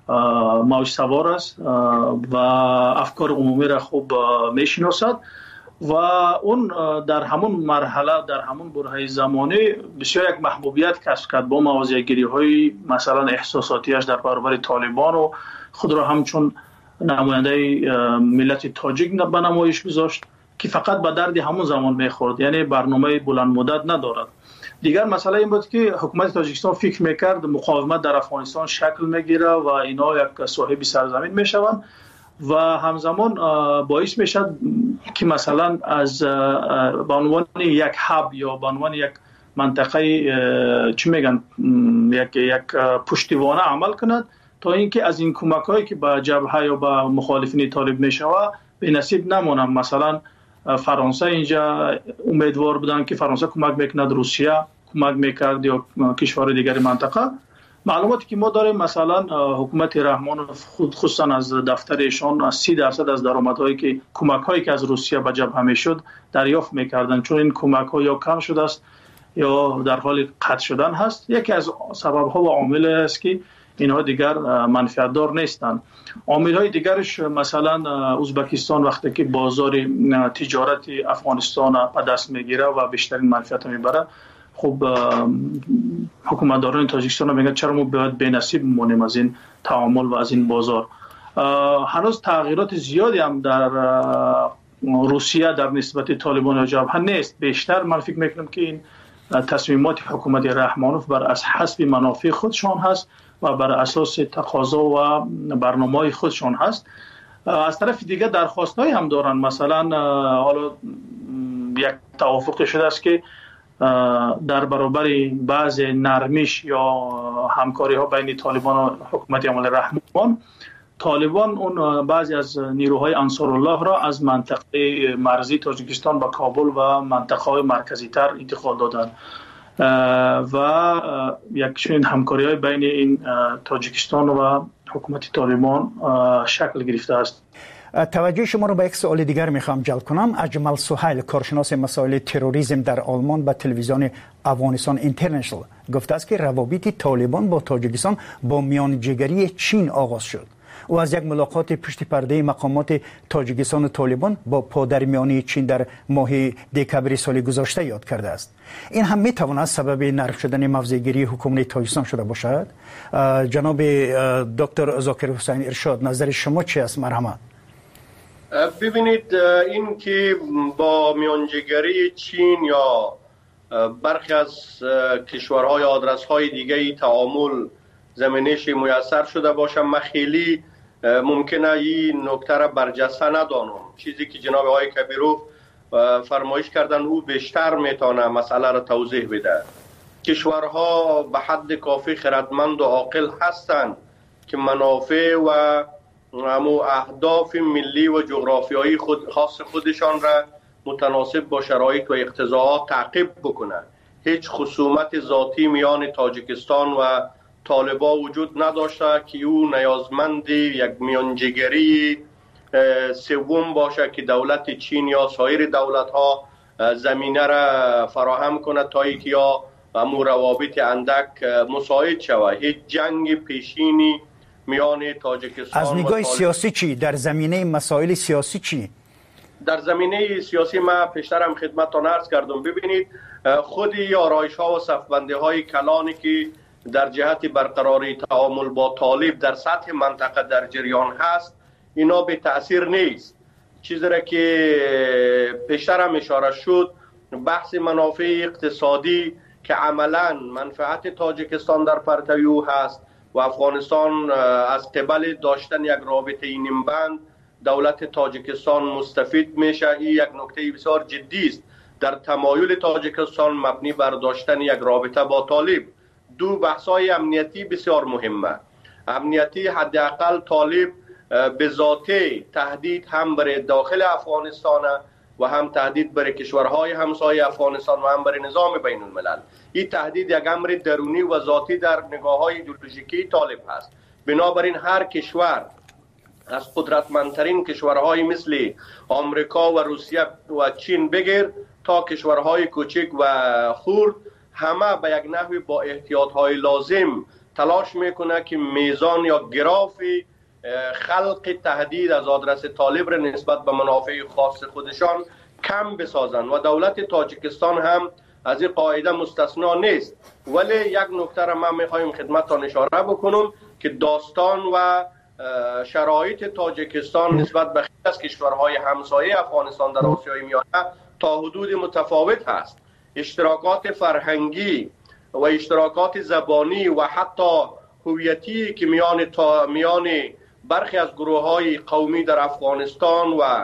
موج سوار است و افکار عمومی را خوب میشناسد و اون در همون مرحله در همون برهه زمانی بسیار یک محبوبیت کسب کرد با موضع‌گیری های مثلا احساساتیش در برابر طالبان و خود را همچون نماینده ملت تاجیک به نمایش گذاشت که فقط به درد همون زمان میخورد، یعنی برنامه بلند مدت ندارد. دیگر مسئله این بود که حکومت تاجیکستان فکر میکرد مقاومت در افغانستان شکل میگیره و اینا یک صاحب سرزمین میشوند و همزمان باعث میشد که مثلا از به عنوان یک هاب یا به عنوان یک منطقه چی میگن یک یک پشتیبانه عمل کند تا اینکه از این کمک‌هایی که به جبهه یا به مخالفین طالب میشود به نصیب نمونم. مثلا فرانسه اینجا امیدوار بودن که فرانسه کمک میکند، روسیه کمک میکرد یا کشور دیگر منطقه. معلوماتی که ما داریم مثلا حکومت رحمانوف خود خصوصا از دفترشان از سی درصد از درآمدهایی که کمک‌هایی که از روسیه به جبهه میشد دریافت میکردن، چون این کمک‌ها یا کم شده است یا در حال قطع شدن هست. یکی از سبب‌ها و عامل است که اینها دیگر منفعت دار نیستند. عامل‌های دیگرش مثلا ازبکستان وقتی که بازار تجارت افغانستان به دست میگیره و بیشترین منفعت میبره، خب حکومتداران تاجیکستان میگن چرا ما باید بی‌نصیب بمونیم از این تعامل و از این بازار. هنوز تغییرات زیادی هم در روسیه در نسبت طالبان و جبهه نیست. بیشتر من فکر میکنم که این تصمیمات حکومت رحمانوف بر از حسب منافع خودشان هست و بر اساس تقاضا و برنامه‌های خودشان هست. از طرف دیگه درخواست‌هایی هم دارن. مثلا حالا یک توافق شده است که در برابر بعض نرمیش یا همکاری ها بین طالبان و حکومت عمل رحمان، طالبان اون بعضی از نیروهای انصارالله را از منطقه مرزی تاجیکستان با کابل و منطقه های مرکزی تر انتقال دادن و یک چنین همکاری های بین این تاجیکستان و حکومت طالبان شکل گرفته است. توجه شما رو به یک سوال دیگر میخوام جلب کنم. اجمل سهیل، کارشناس مسائل تروریسم در آلمان، به تلویزیون افغانستان اینترنشنال گفته است که روابط طالبان با تاجیکستان با میانجیگری چین آغاز شد. او از یک ملاقات پشت پرده مقامات تاجیکستان و طالبان با پادرمیانی چین در ماه دکبر سال گذشته یاد کرده است. این هم میتواند سبب نرم شدن موضع‌گیری حکومت تاجیکستان شده باشد. جناب دکتر ذاکر حسین ارشاد، نظر شما چی است؟ مرحمت. ببینید، این که با میانجیگری چین یا برخی از کشورهای آدرس‌های دیگه تعامل زمینش میسر شده باشه، من خیلی ممکنه این نکته را برجسته ندانم. چیزی که جناب آقای کبیروف فرمایش کردن او بیشتر میتونه مسئله را توضیح بده. کشورها به حد کافی خردمند و عاقل هستند که منافع و امو اهداف ملی و جغرافیایی خود خاص خودشان را متناسب با شرایط و اقتضاعات تعقیب بکنند. هیچ خصومت ذاتی میان تاجیکستان و طالبا وجود نداشته که او نیازمند یک میانجیگری سوم باشه که دولت چین یا سایر دولت ها زمینه را فراهم کند تا اینکه یا امو روابط اندک مساعد شود. هیچ جنگ پیشینی میان تاجیکستان از نگاه سیاسی چی؟ در زمینه مسائل سیاسی چی؟ در زمینه سیاسی ما پیشترم خدمتتان عرض کردم. ببینید خودی آرایش ها و صفبندی های کلانی که در جهت برقراری تعامل با طالب در سطح منطقه در جریان هست اینا به تأثیر نیست. چیزی را که پیشترم اشاره شد بحث منافع اقتصادی که عملا منفعت تاجیکستان در پرتو او هست و افغانستان از قبل داشتن یک رابطه نیمبند دولت تاجیکستان مستفید میشه. این یک نکته بسیار جدی است در تمایل تاجیکستان مبنی بر داشتن یک رابطه با طالب. دو بحث‌های امنیتی بسیار مهمه. امنیتی حداقل طالب به ذاته تهدید هم برای داخل افغانستان و هم تهدید برای کشورهای همسایه افغانستان و هم برای نظام بین الملل. این تهدید یک امر درونی و ذاتی در نگاه‌های ایدئولوژیکی طالب هست. بنابراین هر کشور از قدرتمندترین کشورهای مثل آمریکا و روسیه و چین بگیر تا کشورهای کوچک و خرد همه به یک نحوی با احتیاطهای لازم تلاش میکنه که میزان یا گراف خلق تهدید از آدرس طالب را نسبت به منافع خاص خودشان کم بسازند و دولت تاجیکستان هم از این قاعده مستثنا نیست. ولی یک نکته را من میخوایم خدمتتان اشاره بکنم که داستان و شرایط تاجیکستان نسبت به خیلی از کشورهای همسایه افغانستان در آسیای میانه تا حدود متفاوت هست. اشتراکات فرهنگی و اشتراکات زبانی و حتی هویتی که میان تا میان برخی از گروه‌های قومی در افغانستان و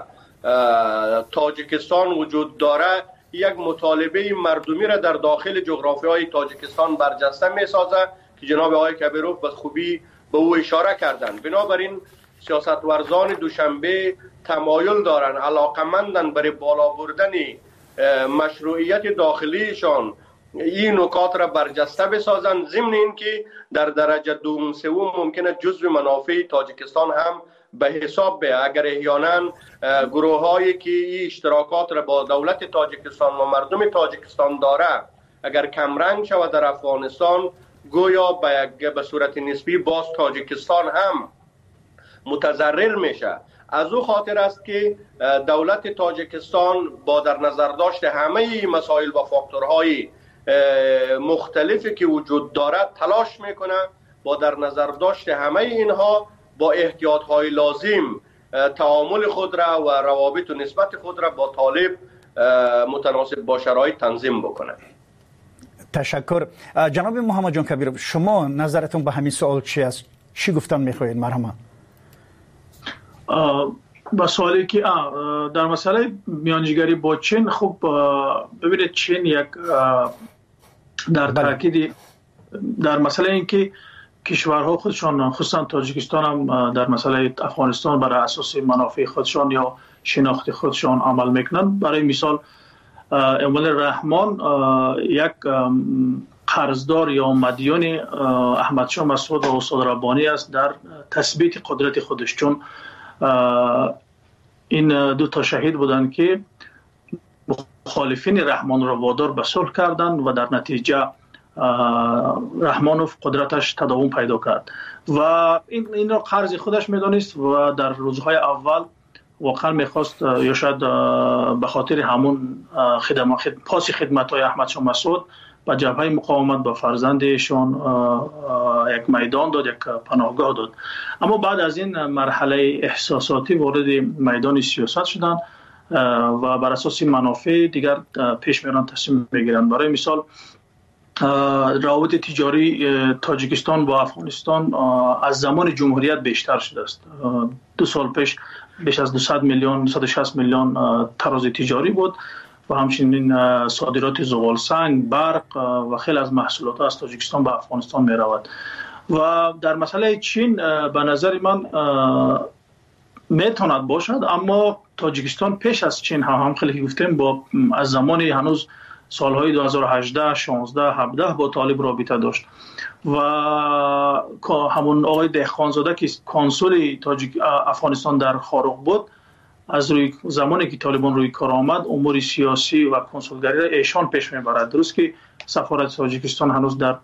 تاجیکستان وجود داره یک مطالبه مردمی را در داخل جغرافیای تاجیکستان برجسته می‌سازه که جناب آقای کبیروف به خوبی به او اشاره کردند. بنابراین سیاستورزان دوشنبه تمایل دارند علاقمندن برای بالا بردن مشروعیت داخلیشان این نکات را برجسته بسازند، ضمن اینکه در درجه دوم سوم ممکنه جزو منافع تاجیکستان هم به حساب بیاید. اگر احیانا گروه هایی که این اشتراکات را با دولت تاجیکستان و مردم تاجیکستان داره اگر کمرنگ شود در افغانستان گویا به به صورت نسبی باز تاجیکستان هم متضرر میشه. از او خاطر است که دولت تاجیکستان با در نظر داشت همه مسائل و فاکتورهای مختلفی که وجود دارد تلاش میکنه با در نظر داشت همه اینها با احتیاطهای لازم تعامل خود را و روابط و نسبت خود را با طالب متناسب با شرایط تنظیم بکنه. تشکر. جناب محمد جان کبیروف، شما نظرتون به همین سوال چی است؟ چی گفتن میخواهید؟ مرحبا. با سوالی که در مسئله میانجیگری با چین، خب ببینید چین یک در تاکید در مسئله این که کشورها خودشان خصوصا تاجیکستان هم در مسئله افغانستان برای اساس منافع خودشان یا شناخت خودشان عمل میکنند. برای مثال اموال رحمان یک قرضدار یا مدیون احمد شاه مسعود و استاد ربانی است در تثبیت قدرت خودش، چون این دو تا شهید بودند که مخالفین رحمان را وادار به صلح کردند و در نتیجه رحمانوف قدرتش تداوم پیدا کرد و این این را قرض خودش میدانست و در روزهای اول واقعا میخواست یا شاید به خاطر همون خدمات خد... پاس خدمت‌های احمد شاه مسعود به جبهه مقاومت به فرزندشان یک میدان داد، یک پناهگاه داد. اما بعد از این مرحله احساساتی وارد میدان سیاست شدند و بر اساس منافع دیگر پیش میرن، تصمیم میگیرند. برای مثال روابط تجاری تاجیکستان با افغانستان از زمان جمهوریت بیشتر شده است. دو سال پیش بیش از دویست میلیون صد و شصت میلیون تراز تجاری بود و همچنین صادرات زغال سنگ، برق و خیلی از محصولات از تاجیکستان به افغانستان می رود. و در مسئله چین به نظر من میتواند باشد، اما تاجیکستان پیش از چین هم, هم خیلی گفتیم با از زمان هنوز سالهای دو هزار و هجده، شانزده، هفده با طالب رابطه داشت و همون آقای دهخانزاده که کنسول تاجیک افغانستان در خارق بود، از روی زمانی که طالبان روی کار آمد امور سیاسی و کنسولگری را ایشان پیش میبرد. درست که سفارت تاجیکستان هنوز در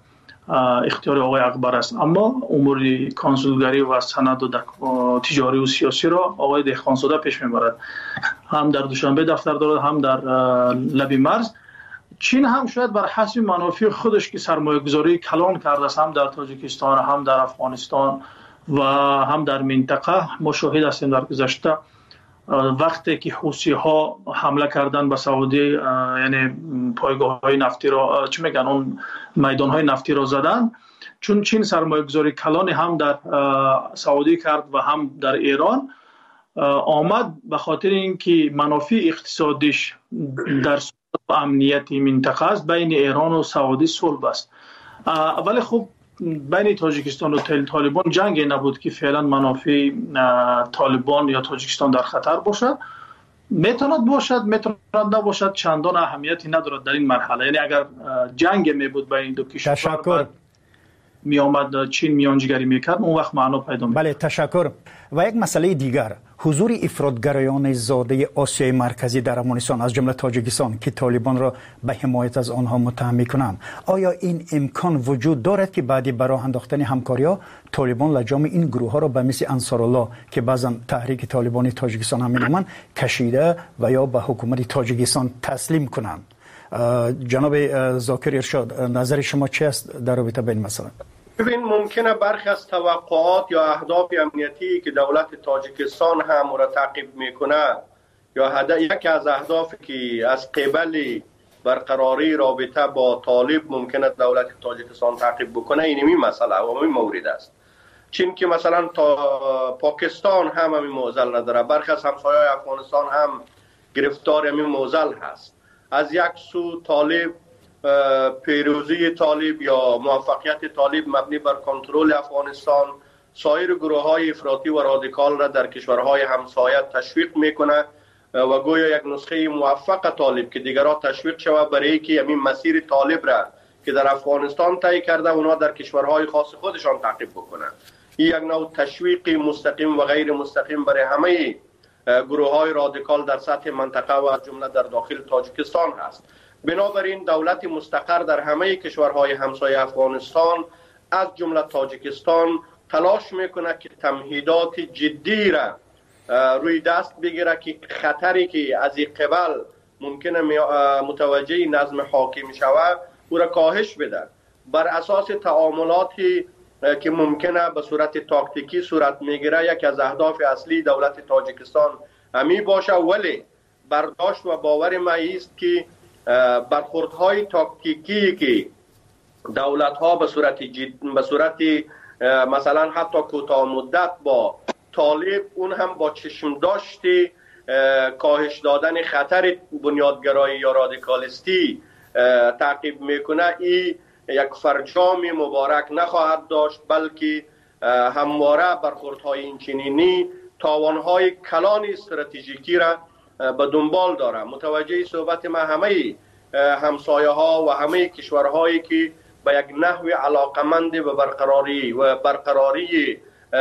اختیار آقای اکبر است، اما امور کنسولگری و سند و تجاری و سیاسی را آقای دهقانزاده پیش میبرد. هم در دوشنبه دفتر دارد، هم در لب مرز. چین هم شاید بر حسب منافع خودش که سرمایه گذاری کلان کرده است، هم در تاجیکستان، هم در افغانستان و هم در منطقه. ما شاهد هستیم در گذشته وقتی که حوثی ها حمله کردن به سعودی، یعنی پایگاه های نفتی را، چی میگن، اون میدان های نفتی را زدن، چون چین سرمایه گذاری کلانی هم در سعودی کرد و هم در ایران آمد، به خاطر اینکه منافع اقتصادیش در امنیت منطقه است. بین ایران و سعودی صلح است، ولی خب بین تاجیکستان و طالبان جنگی نبود که فعلا منافع طالبان یا تاجیکستان در خطر باشد. میتواند باشد، میتواند نباشد، چندان اهمیتی ندارد در این مرحله. یعنی اگر جنگ می بود بین دو کشور، تشکر، می آمد چین میانجیگری میکرد، اون وقت معنا پیدا می‌کرد. بله، تشکر. و یک مسئله دیگر، حضور افراطگرایان زاده آسیای مرکزی در افغانستان از جمله تاجیکستان که طالبان را به حمایت از آنها متهم می‌کنند، آیا این امکان وجود دارد که بعدی برای انداختن همکاری‌ها طالبان لجام این گروه‌ها را به مثل انصارالله که بعضا تحریک طالبانی تاجیکستان هم می‌نامند کشیده و یا به حکومت تاجیکستان تسلیم کنند؟ جناب ذاکر ارشاد، نظر شما چی است در رابطه با این مسئله؟ ببین، ممکنه برخی از توقعات یا اهداف امنیتی که دولت تاجیکستان هم را تعقیب میکنه یا هدف یکی از اهدافی که از قبل برقراری رابطه با طالب ممکنه دولت تاجیکستان تعقیب بکنه، اینمی مسئله و این مورد است. چون که مثلا تا پاکستان هم همین معضل نداره، برخی از همسایه‌های افغانستان هم گرفتار همین معضل هست. از یک سو طالب، پیروزی طالب یا موفقیت طالب مبنی بر کنترل افغانستان سایر گروه‌های افراطی و رادیکال را در کشورهای همسایه تشویق میکنه و گویا یک نسخه موفق طالب که دیگران تشویق شود برای که همین مسیر طالب را که در افغانستان طی کرده اونا در کشورهای خاص خودشان تعقیب بکنه. این یک نوع تشویق مستقیم و غیر مستقیم برای همه گروه‌های رادیکال در سطح منطقه و جمله در داخل تاجیکستان هست. بنابراین دولت مستقر در همه کشورهای همسایه افغانستان از جمله تاجیکستان تلاش میکنه که تمهیدات جدی را روی دست بگیره که خطری که از این قبل ممکنه متوجه نظم حاکم شود او را کاهش بده. بر اساس تعاملاتی که ممکنه به صورت تاکتیکی صورت میگیره، یک از اهداف اصلی دولت تاجیکستان همی باشه، ولی برداشت و باور ما است که برخوردهای تاکتیکی که دولت‌ها به صورت جد... به صورت مثلا حتی کوتاه مدت با طالب، اون هم با چشم داشتی کاهش دادن خطر بنیادگرایی یا رادیکالیستی تعقیب میکنه، این یک فرجام مبارک نخواهد داشت، بلکه همواره برخوردهای این چنینی تاوانهای کلان استراتژیکی را به دنبال داره. متوجه صحبت ما همه همسایه ها و همه کشورهایی که به یک نحو علاقمند به برقراری و برقراری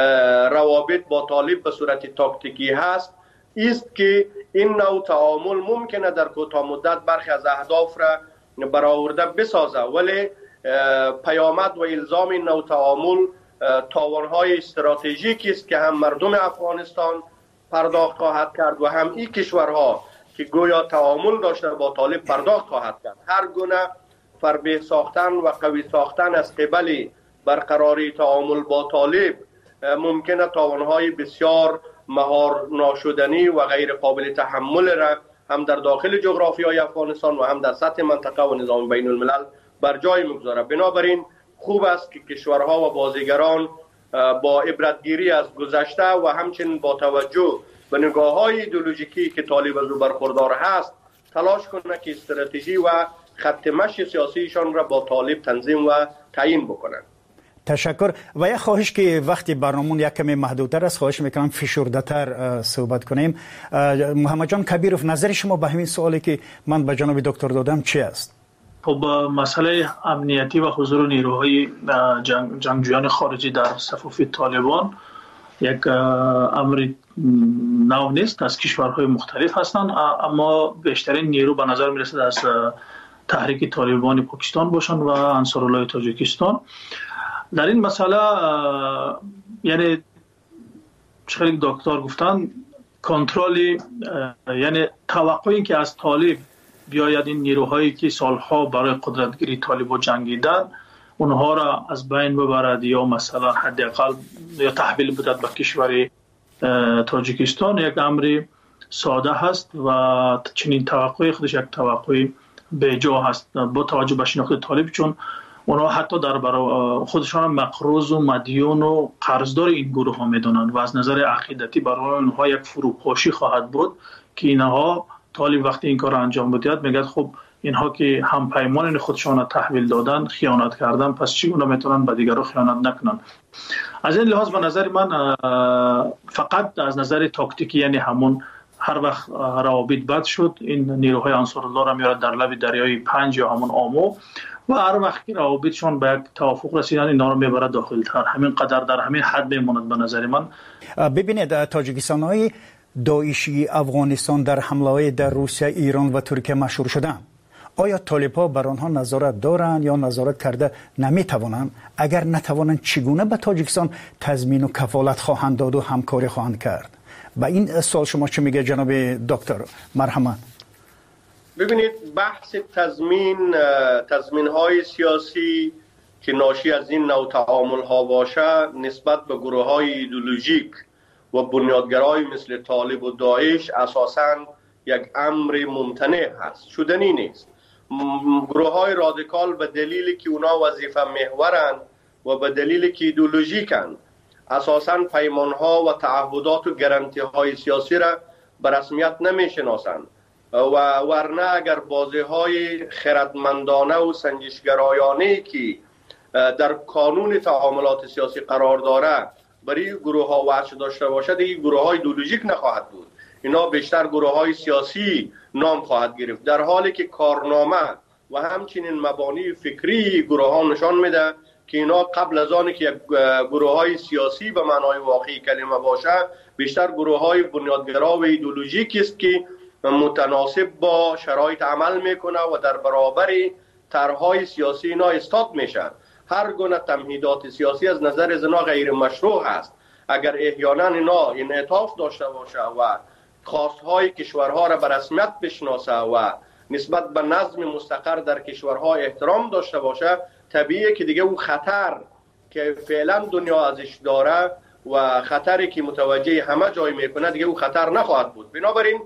روابط با طالب به صورت تاکتیکی هست، است که این نوع تعامل ممکنه در کوتاه مدت برخی از اهداف را برآورده بسازه، ولی پیامد و الزام این نوع تعامل تاوانهای استراتژیکی است که هم مردم افغانستان پرداخت خواهد کرد و هم این کشورها که گویا تعامل داشته با طالب پرداخت خواهد کرد. هر گونه فربه ساختن و قوی ساختن از قبل برقراری تعامل با طالب ممکنه تاوانهای بسیار مهار ناشدنی و غیر قابل تحمل را هم در داخل جغرافیای افغانستان و هم در سطح منطقه و نظام بین الملل بر جای میگذاره. بنابراین خوب است که کشورها و بازیگران با عبرتگیری از گذشته و همچنین با توجه به نگاه‌های ایدئولوژیکی که طالب از او برخوردار هست تلاش کنه که استراتژی و خط مشی سیاسیشان را با طالب تنظیم و تعیین بکنند. تشکر. و یک خواهش که وقتی برنامون یک کمی محدودتر است، خواهش میکنم فشرده‌تر صحبت کنیم. محمد جان کبیروف، نظر شما به همین سوالی که من به جناب دکتر دادم چی است؟ خب مسئله امنیتی و حضور نیروهای جنگ، جنگجویان خارجی در صفوف طالبان یک امر نو نیست، از کشورهای مختلف هستند، اما بیشترین نیرو به نظر میرسد از تحریک طالبان پاکستان باشند و انصارالله تاجیکستان. در این مسئله یعنی چخیلی دکتر گفتن کنترل، یعنی توقعی که از طالب بیاید این نیروهایی که سالها برای قدرتگیری طالب و جنگیدن اونها را از بین ببرد یا مثلا حداقل یا تحویل بدهد به کشور تاجیکستان، یک امر ساده هست و چنین توقعی خودش یک توقع بیجا هست با توجه به شناخت طالب، چون اونها حتی در برای خودشان مقروض و مدیون و قرضدار این گروه ها میدونن و از نظر عقیدتی برای اونها یک فروپاشی خواهد بود که اینها طالب وقتی این کار انجام بدهد میگه خب اینها که هم پیمان خودشان تحویل دادن خیانت کردن، پس چگونه میتونن به دیگران خیانت نکنن. از این لحاظ به نظر من فقط از نظر تاکتیکی، یعنی همون هر وقت روابط بد شد این نیروهای انصارالله را میارد در لب دریای پنج یا همون آمو و هر وقت که روابطشون به یک توافق رسیدن اینا رو میبرد داخل تر، همین قدر در همین حد میموند به نظر من. ببینید تاجیکستان های داعشی افغانستان در حمله های در روسیه، ایران و ترکیه مشهور شدن. آیا طالب‌ها بر آنها نظارت دارند یا نظارت کرده نمیتوانند؟ اگر نتوانند چگونه به تاجیکستان تضمین و کفالت خواهند داد و همکاری خواهند کرد؟ با این سوال شما چه میگه جناب دکتر؟ مرحمت. ببینید بحث تضمین تضمین های سیاسی که ناشی از این نوع تعامل ها باشه نسبت به گروه های ایدئولوژیک و بنیادگرای مثل طالب و داعش اساساً یک امر ممتنع هست، شدنی نیست. گروه های رادیکال به دلیلی که اونا وظیفه محورن و به دلیلی که ایدئولوژیکن اساساً پیمان ها و تعهدات و گارانتی های سیاسی را به رسمیت نمی شناسند و ورنه اگر بازی های خردمندانه و سنجشگرایانه که در قانون تعاملات سیاسی قرار داره برای گروه ها وجه داشته باشد، دیگه گروه های ایدئولوژیک نخواهد بود، اینا بیشتر گروه های سیاسی نام خواهد گرفت، در حالی که کارنامه و همچنین مبانی فکری گروه ها نشان میده که اینا قبل از آن که یک گروه های سیاسی به معنای واقعی کلمه باشه بیشتر گروه های بنیادگرا و ایدئولوژیکی است که متناسب با شرایط عمل میکنه و در برابر طرحهای سیاسی اینا استاد میشن. هر گونه تمهیدات سیاسی از نظر زنا غیر مشروع است. اگر احیانا اینا انعطاف داشته باشه و خواستهای کشورها را به رسمیت بشناسه و نسبت به نظم مستقر در کشورها احترام داشته باشه، طبیعیه که دیگه اون خطر که فعلا دنیا ازش داره و خطری که متوجه همه جای میکنه دیگه اون خطر نخواهد بود. بنابراین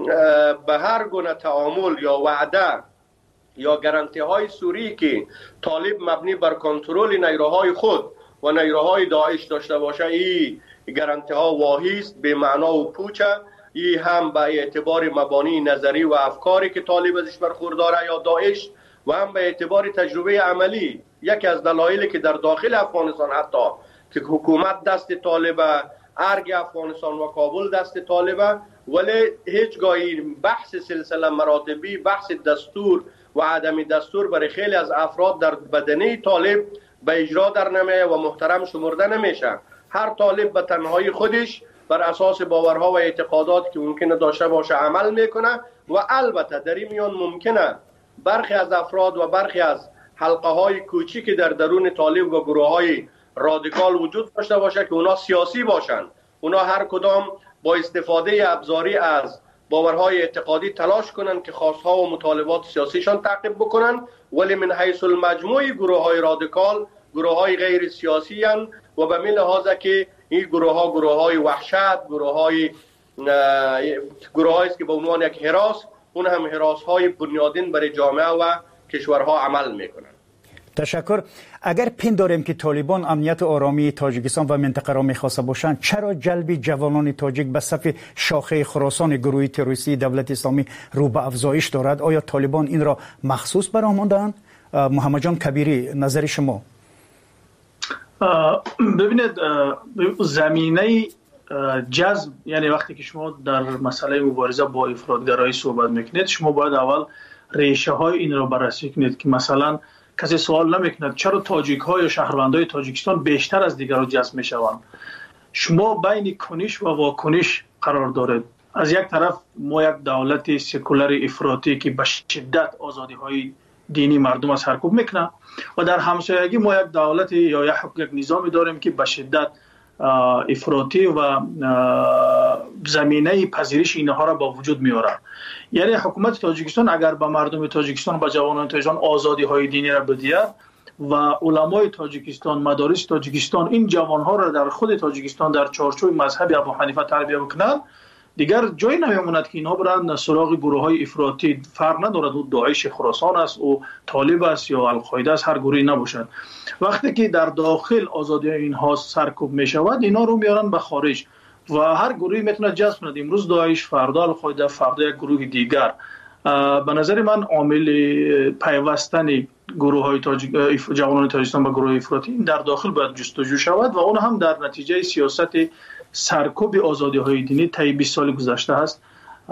به هر گونه تعامل یا وعده یا گارانتی های سوری که طالب مبنی بر کنترل نیروهای خود و نیروهای داعش داشته باشه، این گارانتی ها واهی است، به معنا و پوچه. این هم به اعتبار مبانی نظری و افکاری که طالب ازش برخورداره یا داعش و هم به اعتبار تجربه عملی. یکی از دلایلی که در داخل افغانستان حتی که حکومت دست طالبه، ارگ افغانستان و کابل دست طالبه، ولی هیچگاهی بحث سلسله مراتبی، بحث دستور و عدم دستور برای خیلی از افراد در بدنه طالب به اجرا در نمیه و محترم شمرده نمیشه. هر طالب به تنهایی خودش بر اساس باورها و اعتقاداتی که ممکنه داشته باشه عمل میکنه و البته در این میان ممکنه برخی از افراد و برخی از حلقه های کوچیک در درون طالب و گروه های رادیکال وجود داشته باشه که اونا سیاسی باشن. اونا هر کدام با استفاده ابزاری از باورهای اعتقادی تلاش کنن که خواستها و مطالبات سیاسیشان تعقیب بکنن، ولی من حیث المجموع گروه های رادیکال گروه های غیر سیاسی هن و به این لحاظه که این گروه ها گروه های وحشت، گروه های گروه هایی که به عنوان یک هراس، اون هم هراس های بنیادین برای جامعه و کشورها عمل میکنن. تشکر. اگر پنداریم که طالبان امنیت و آرامی تاجیکستان و منطقه را میخواسته باشند، چرا جلب جوانان تاجیک به صف شاخه خراسان گروه تروریستی دولت اسلامی رو به افزایش دارد؟ آیا طالبان این را مخصوص برآمدند؟ محمد جان کبیری، نظر شما؟ ببینید، زمینه جذب، یعنی وقتی که شما در مسئله مبارزه با افراطگرایی صحبت میکنید، شما باید اول ریشه های این را بررسی کنید که مثلا کسی سوال نمیکند چرا تاجیک ها یا شهروندای تاجیکستان بیشتر از دیگران جذب میشوند. شما بین کنش و واکنش قرار دارید. از یک طرف ما یک دولت سکولار افراطی که به شدت آزادی های دینی مردم سرکوب میکنه و در همسایگی ما یک دولت یا یک یک نظامی داریم که به شدت افراطی و زمینه پذیرش اینها را با وجود میاره. یعنی حکومت تاجیکستان اگر به مردم تاجیکستان و جوانان تاجیکستان آزادی های دینی را بدهد و علمای تاجیکستان، مدارس تاجیکستان این جوان ها را در خود تاجیکستان در چارچوب مذهب ابو حنیفه تربیت بکنند، دیگر جایی نمیماند که اینها برند سراغ گروه های افراطی. فرق ندارد او داعش خراسان است او طالب است یا القاعده است، هر گروهی نباشد. وقتی که در داخل آزادی اینها سرکوب می شود اینا رو میارن به خارج و هر گروهی میتونه جذب کند. امروز داعش، فردا القاعده، فردا یک گروه دیگر. به نظر من عامل پیوستن گروه های تاجیک جوانان تاجیکستان به گروه افراطی در داخل باید جستجو شود و اون هم در نتیجه سیاست سرکوب آزادی های دینی طی بیست سال گذشته است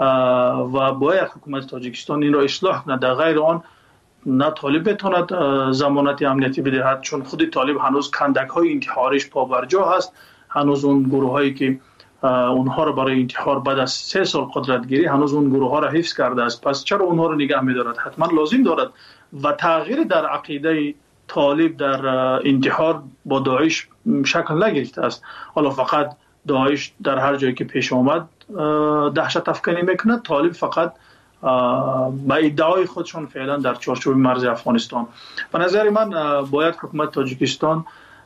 و باید حکومت تاجیکستان این را اصلاح کند. در غیر آن نه طالب بتواند ضمانت امنیتی بدهد، چون خود طالب هنوز کندک های انتحاریش پابرجا هست، هنوز اون گروه هایی که اونها را برای انتحار بعد از سه سال قدرت گیری هنوز اون گروه ها را حفظ کرده است. پس چرا اونها را نگه می‌دارد؟ حتما لازم دارد و تغییر در عقیده طالب در انتحار با داعش شکل نگرفته است. حالا فقط داعش در هر جایی که پیش آمد دهشت افکنی میکنه، طالب فقط به ادعای خودشون فعلا در چارچوب مرز افغانستان. به نظر من باید حکومت تاجیکستان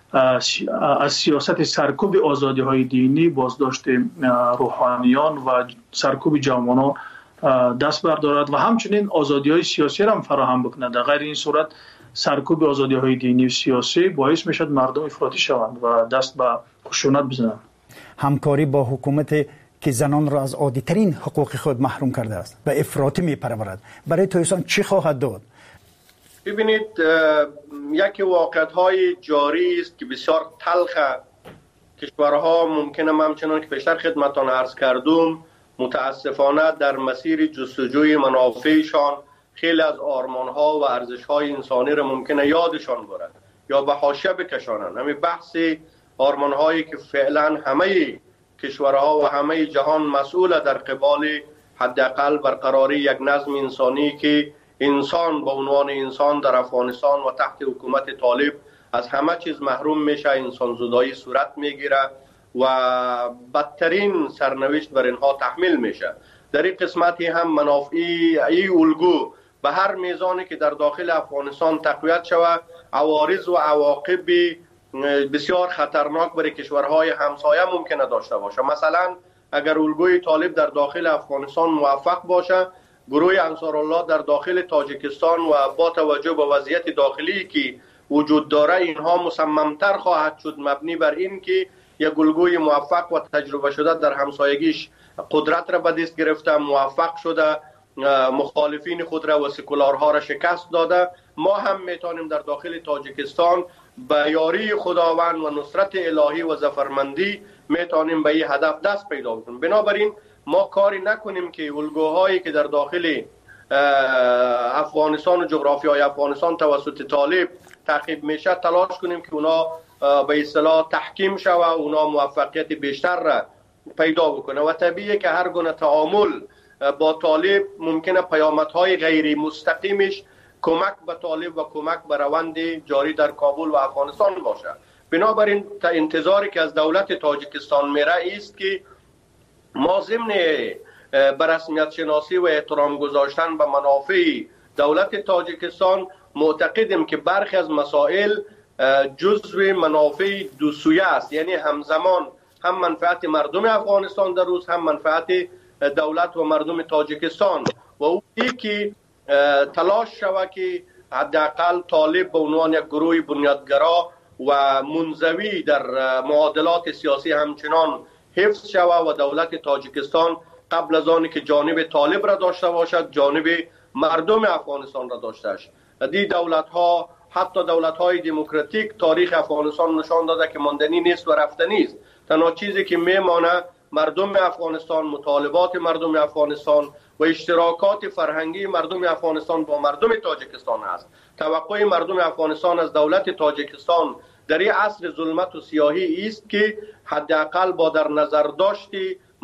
از سیاست سرکوب آزادی های دینی، بازداشت روحانیان و سرکوب جوانان دست بردارد و همچنین آزادی های سیاسی را هم فراهم بکند. در غیر این صورت سرکوب آزادی های دینی و سیاسی باعث میشد مردم افراطی شوند و دست به خشونت بزنند. همکاری با حکومت که زنان را از عادی‌ترین حقوق خود محروم کرده است و افراطی می‌پرورد، برای تویسان چی خواهد داد؟ ببینید، یکی واقعیت‌های جاری است که بسیار تلخ. کشورها ممکنه همچنان که پیشتر خدمتتان عرض کردم متاسفانه در مسیر جستجوی منافعشان خیلی از آرمان‌ها و ارزش‌های انسانی را ممکنه یادشان برد یا به حاشیه بکشانند. همین بحث آرمان‌هایی که فعلا همه کشورها و همه جهان مسئول در قبال حداقل برقراری یک نظم انسانی که انسان به عنوان انسان در افغانستان و تحت حکومت طالب از همه چیز محروم میشه، انسان زدایی صورت میگیره و بدترین سرنوشت بر اینها تحمیل میشه. در این قسمتی هم منافعی ای الگو به هر میزانی که در داخل افغانستان تقویت شود عوارض و عواقب بسیار خطرناک برای کشورهای همسایه ممکنه داشته باشه. مثلا اگر الگوی طالب در داخل افغانستان موفق باشه، گروه انصارالله در داخل تاجیکستان و با توجه به وضعیت داخلی که وجود داره اینها مصممتر خواهد شد مبنی بر این که یک الگوی موفق و تجربه شده در همسایگیش قدرت را به دست گرفته، موفق شده، مخالفین خود را و سکولارها را شکست داده. ما هم میتونیم در داخل تاجیکستان به یاری خداوند و نصرت الهی و ظفرمندی میتونیم به این هدف دست پیدا کنیم. بنابراین ما کاری نکنیم که الگوهایی که در داخل افغانستان و جغرافیای افغانستان توسط طالب تعقیب میشه تلاش کنیم که اونا به اصطلاح تحکیم شوه و اونا موفقیت بیشتر را پیدا بکنه و طبیعیه که هر گونه تعامل با طالب ممکنه پیامدهای غیر مستقیمش کمک به طالب و کمک به روند جاری در کابل و افغانستان باشه. بنابراین انتظاری که از دولت تاجیکستان میره است که ما ضمن به رسمیت شناسی و احترام گذاشتن به منافع دولت تاجیکستان معتقدیم که برخی از مسائل جزو منافع دو سویه است، یعنی همزمان هم منفعت مردم افغانستان در روز هم منفعت دولت و مردم تاجیکستان و او که تلاش شود که حداقل طالب به عنوان یک گروه بنیادگرا و منزوی در معادلات سیاسی همچنان حفظ شود و دولت تاجیکستان قبل از آن که جانب طالب را داشته باشد جانب مردم افغانستان را داشته است. دی دولت ها حتی دولت های دموکراتیک تاریخ افغانستان نشان داده که ماندنی نیست و رفتنی است. تنها چیزی که میمانه مردم افغانستان، مطالبات مردم افغانستان و اشتراکات فرهنگی مردم افغانستان با مردم تاجیکستان است. توقع مردم افغانستان از دولت تاجیکستان در این عصر ظلمت و سیاهی است که حداقل با در نظر داشتی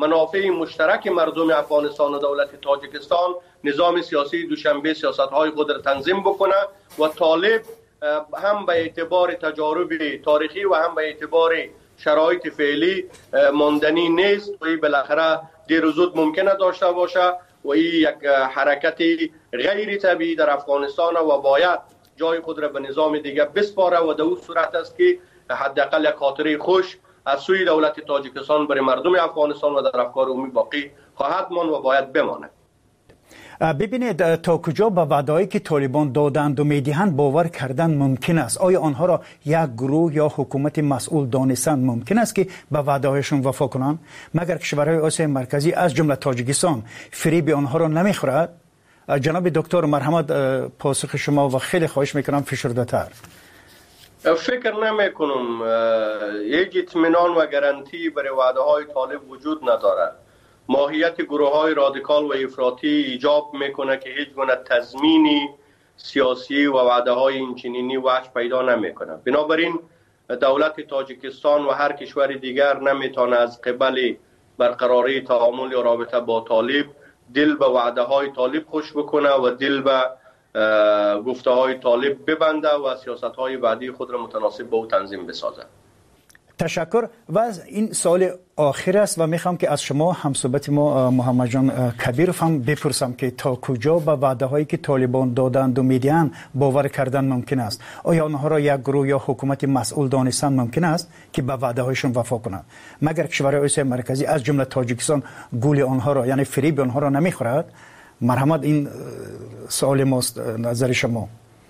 منافع مشترک مردم افغانستان و دولت تاجیکستان نظام سیاسی دوشنبه سیاست‌های خود را تنظیم بکنه و طالب هم به اعتبار تجارب تاریخی و هم به اعتبار شرایط فعلی ماندنی نیست و بالاخره دیر و زود ممکنه داشته باشه و این یک حرکت غیر طبیعی در افغانستان و باید جای خود را به نظام دیگه بسپاره و در اون صورت است که حداقل یک خاطره خوش از سوی دولت تاجیکستان برای مردم افغانستان و در افکار عمومی باقی خواهد ماند و باید بماند. ببینید تا کجا به وعده‌ای که طالبان دادند و میدهند باور کردن ممکن است؟ آیا آنها را یک گروه یا حکومت مسئول دانستند ممکن است که به وعده‌هایشان وفا کنند؟ مگر کشورهای آسیای مرکزی از جمله تاجیکستان فریب آنها را نمیخورد؟ جناب دکتر مرحمت پاسخ شما و خیلی خواهش میکنم فشرده‌تر. فکر نمی کنم یک اطمینان و گارانتی برای وعده های طالب وجود نداره. ماهیت گروه های رادیکال و افراطی ایجاب میکنه که هیچ گونه تضمینی سیاسی و وعده های اینچنینی وجه پیدا نمیکنه. بنابراین دولت تاجیکستان و هر کشور دیگر نمیتونه از قبل برقراری تعامل یا رابطه با طالب دل به وعده های طالب خوش بکنه و دل به گفته های طالب ببنده و سیاست های بعدی خود را متناسب با او تنظیم بسازه. تشکر. و این سال آخر است و میخوام که از شما همصحبت ما محمد جان کبیرов هم بپرسم که تا کجا به وعده هایی که طالبان دادند و میدهند باور کردن ممکن است؟ آیا آنها را یک گروه یا حکومت مسئول دانستن ممکن است که به وعده هایشون وفا کنند؟ مگر کشورهای آسیای مرکزی از جمله تاجیکستان گول آنها را یعنی فریب آنها را نمیخورد؟ مرحمت این سوال ماست، نظر شما.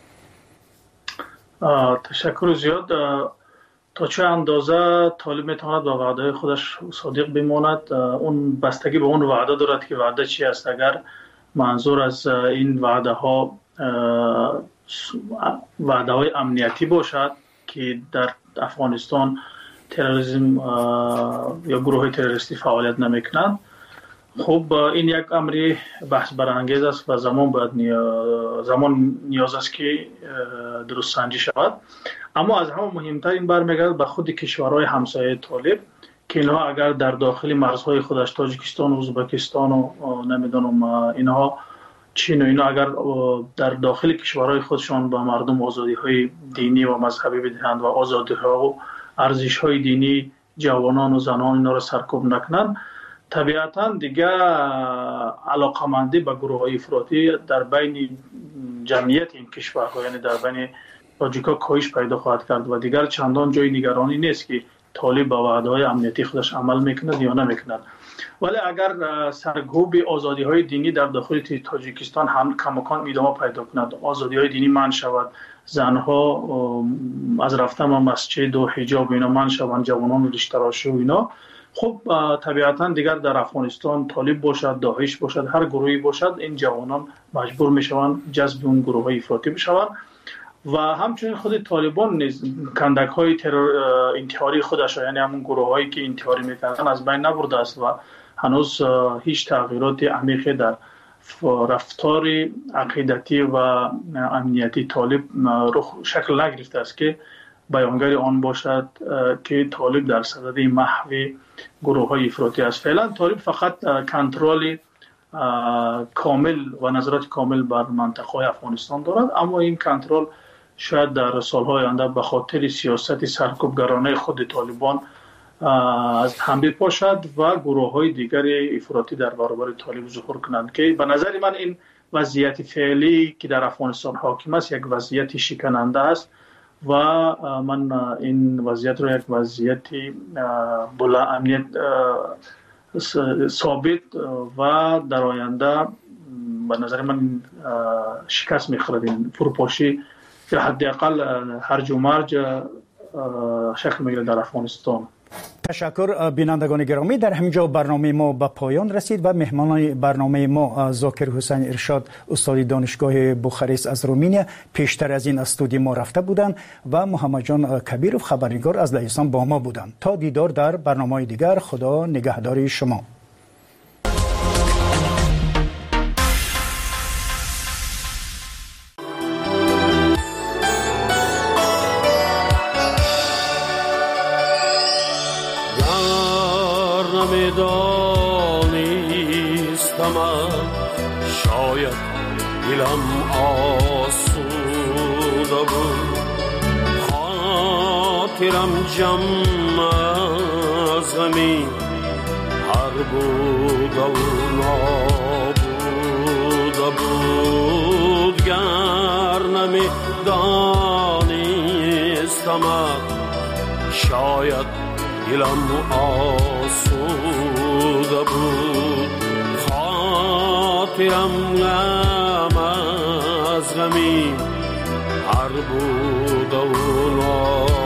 تشکر زیاد. تا چه اندازه طالب میتواند با وعده خودش صادق بماند اون بستگی به اون وعده دارد که وعده چی است. اگر منظور از این وعده ها وعده های امنیتی باشد که در افغانستان تروریسم یا گروه تروریستی فعالیت نمیکنند، خب این یک امری بحث برانگیز است و زمان باید نیا... زمان نیاز است که درست سنجی شود. اما از همه مهمتر این برمیگردد به خود کشورهای همسایه طالب که اینها اگر در داخل مرزهای خودش تاجیکستان و ازبکستان و نمیدونم اینها چین و اینا اگر در داخل کشورهای خودشان با مردم آزادی های دینی و مذهبی بدهند و آزادی ها و ارزش های دینی جوانان و زنان اینا را سرکوب نکنند، طبیعتا دیگه علاقمندی به گروه های افراطی در بین جمعیت این کشورها یعنی در بین تاجیکا کاهش پیدا خواهد کرد و دیگر چندان جای نگرانی نیست که طالب با وعده های امنیتی خودش عمل میکند یا نمیکند. ولی اگر سرکوب آزادی های دینی در داخل تاجیکستان هم کماکان ادامه پیدا کند، آزادی های دینی منع شود، زنها از رفتن به مسجد و حجاب اینا منع شوند، جوانان ریش تراشی و اینا، خب طبیعتا دیگر در افغانستان طالب باشد، داعش باشد، هر گروهی باشد، این جوانان مجبور میشوند جذب اون گروه های افراطی بشوند. و همچنین خود طالبان نیز کندک های ترور انتحاری خودش یعنی همون گروه هایی که انتحاری میکنن از بین نبرده است و هنوز هیچ تغییرات عمیقی در رفتار عقیدتی و امنیتی طالب رخ شکل نگرفته است که بیانگر آن باشد که طالب در صدد محو گروه های افراطی است. فعلا طالب فقط کنترل کامل و نظارت کامل بر منطقه های افغانستان دارد، اما این کنترل شاید در سالهای آینده به خاطر سیاست سرکوبگرانه خود طالبان از هم بپاشد و گروه های دیگر افراطی در برابر طالب ظهور کنند که به نظر من این وضعیت فعلی که در افغانستان حاکم است یک وضعیت شکننده است و من این وضعیت را یک وضعیت بلا امنیت ثابت و در آینده به نظر من شکست می‌خورد این فروپاشی که حداقل هرج و مرج شکل می‌گیرد در افغانستان. تشکر بینندگان گرامی. در همینجا برنامه ما به پایان رسید و مهمان برنامه ما ذاکر حسین ارشاد استاد دانشگاه بوخارست از رومانیا پیشتر از این استودیو ما رفته بودند و محمد جان کبیرov خبرنگار از لهستان با ما بودند. تا دیدار در برنامه دیگر، خدا نگهدار شما. دار نیستم شاید دلم آسوده بود خاطرم جمع از غمی هر بوده و نابوده بود گر نمی دانستم شاید دلم آسوده بود خاطرم غم از غمی هر بوده و نابوده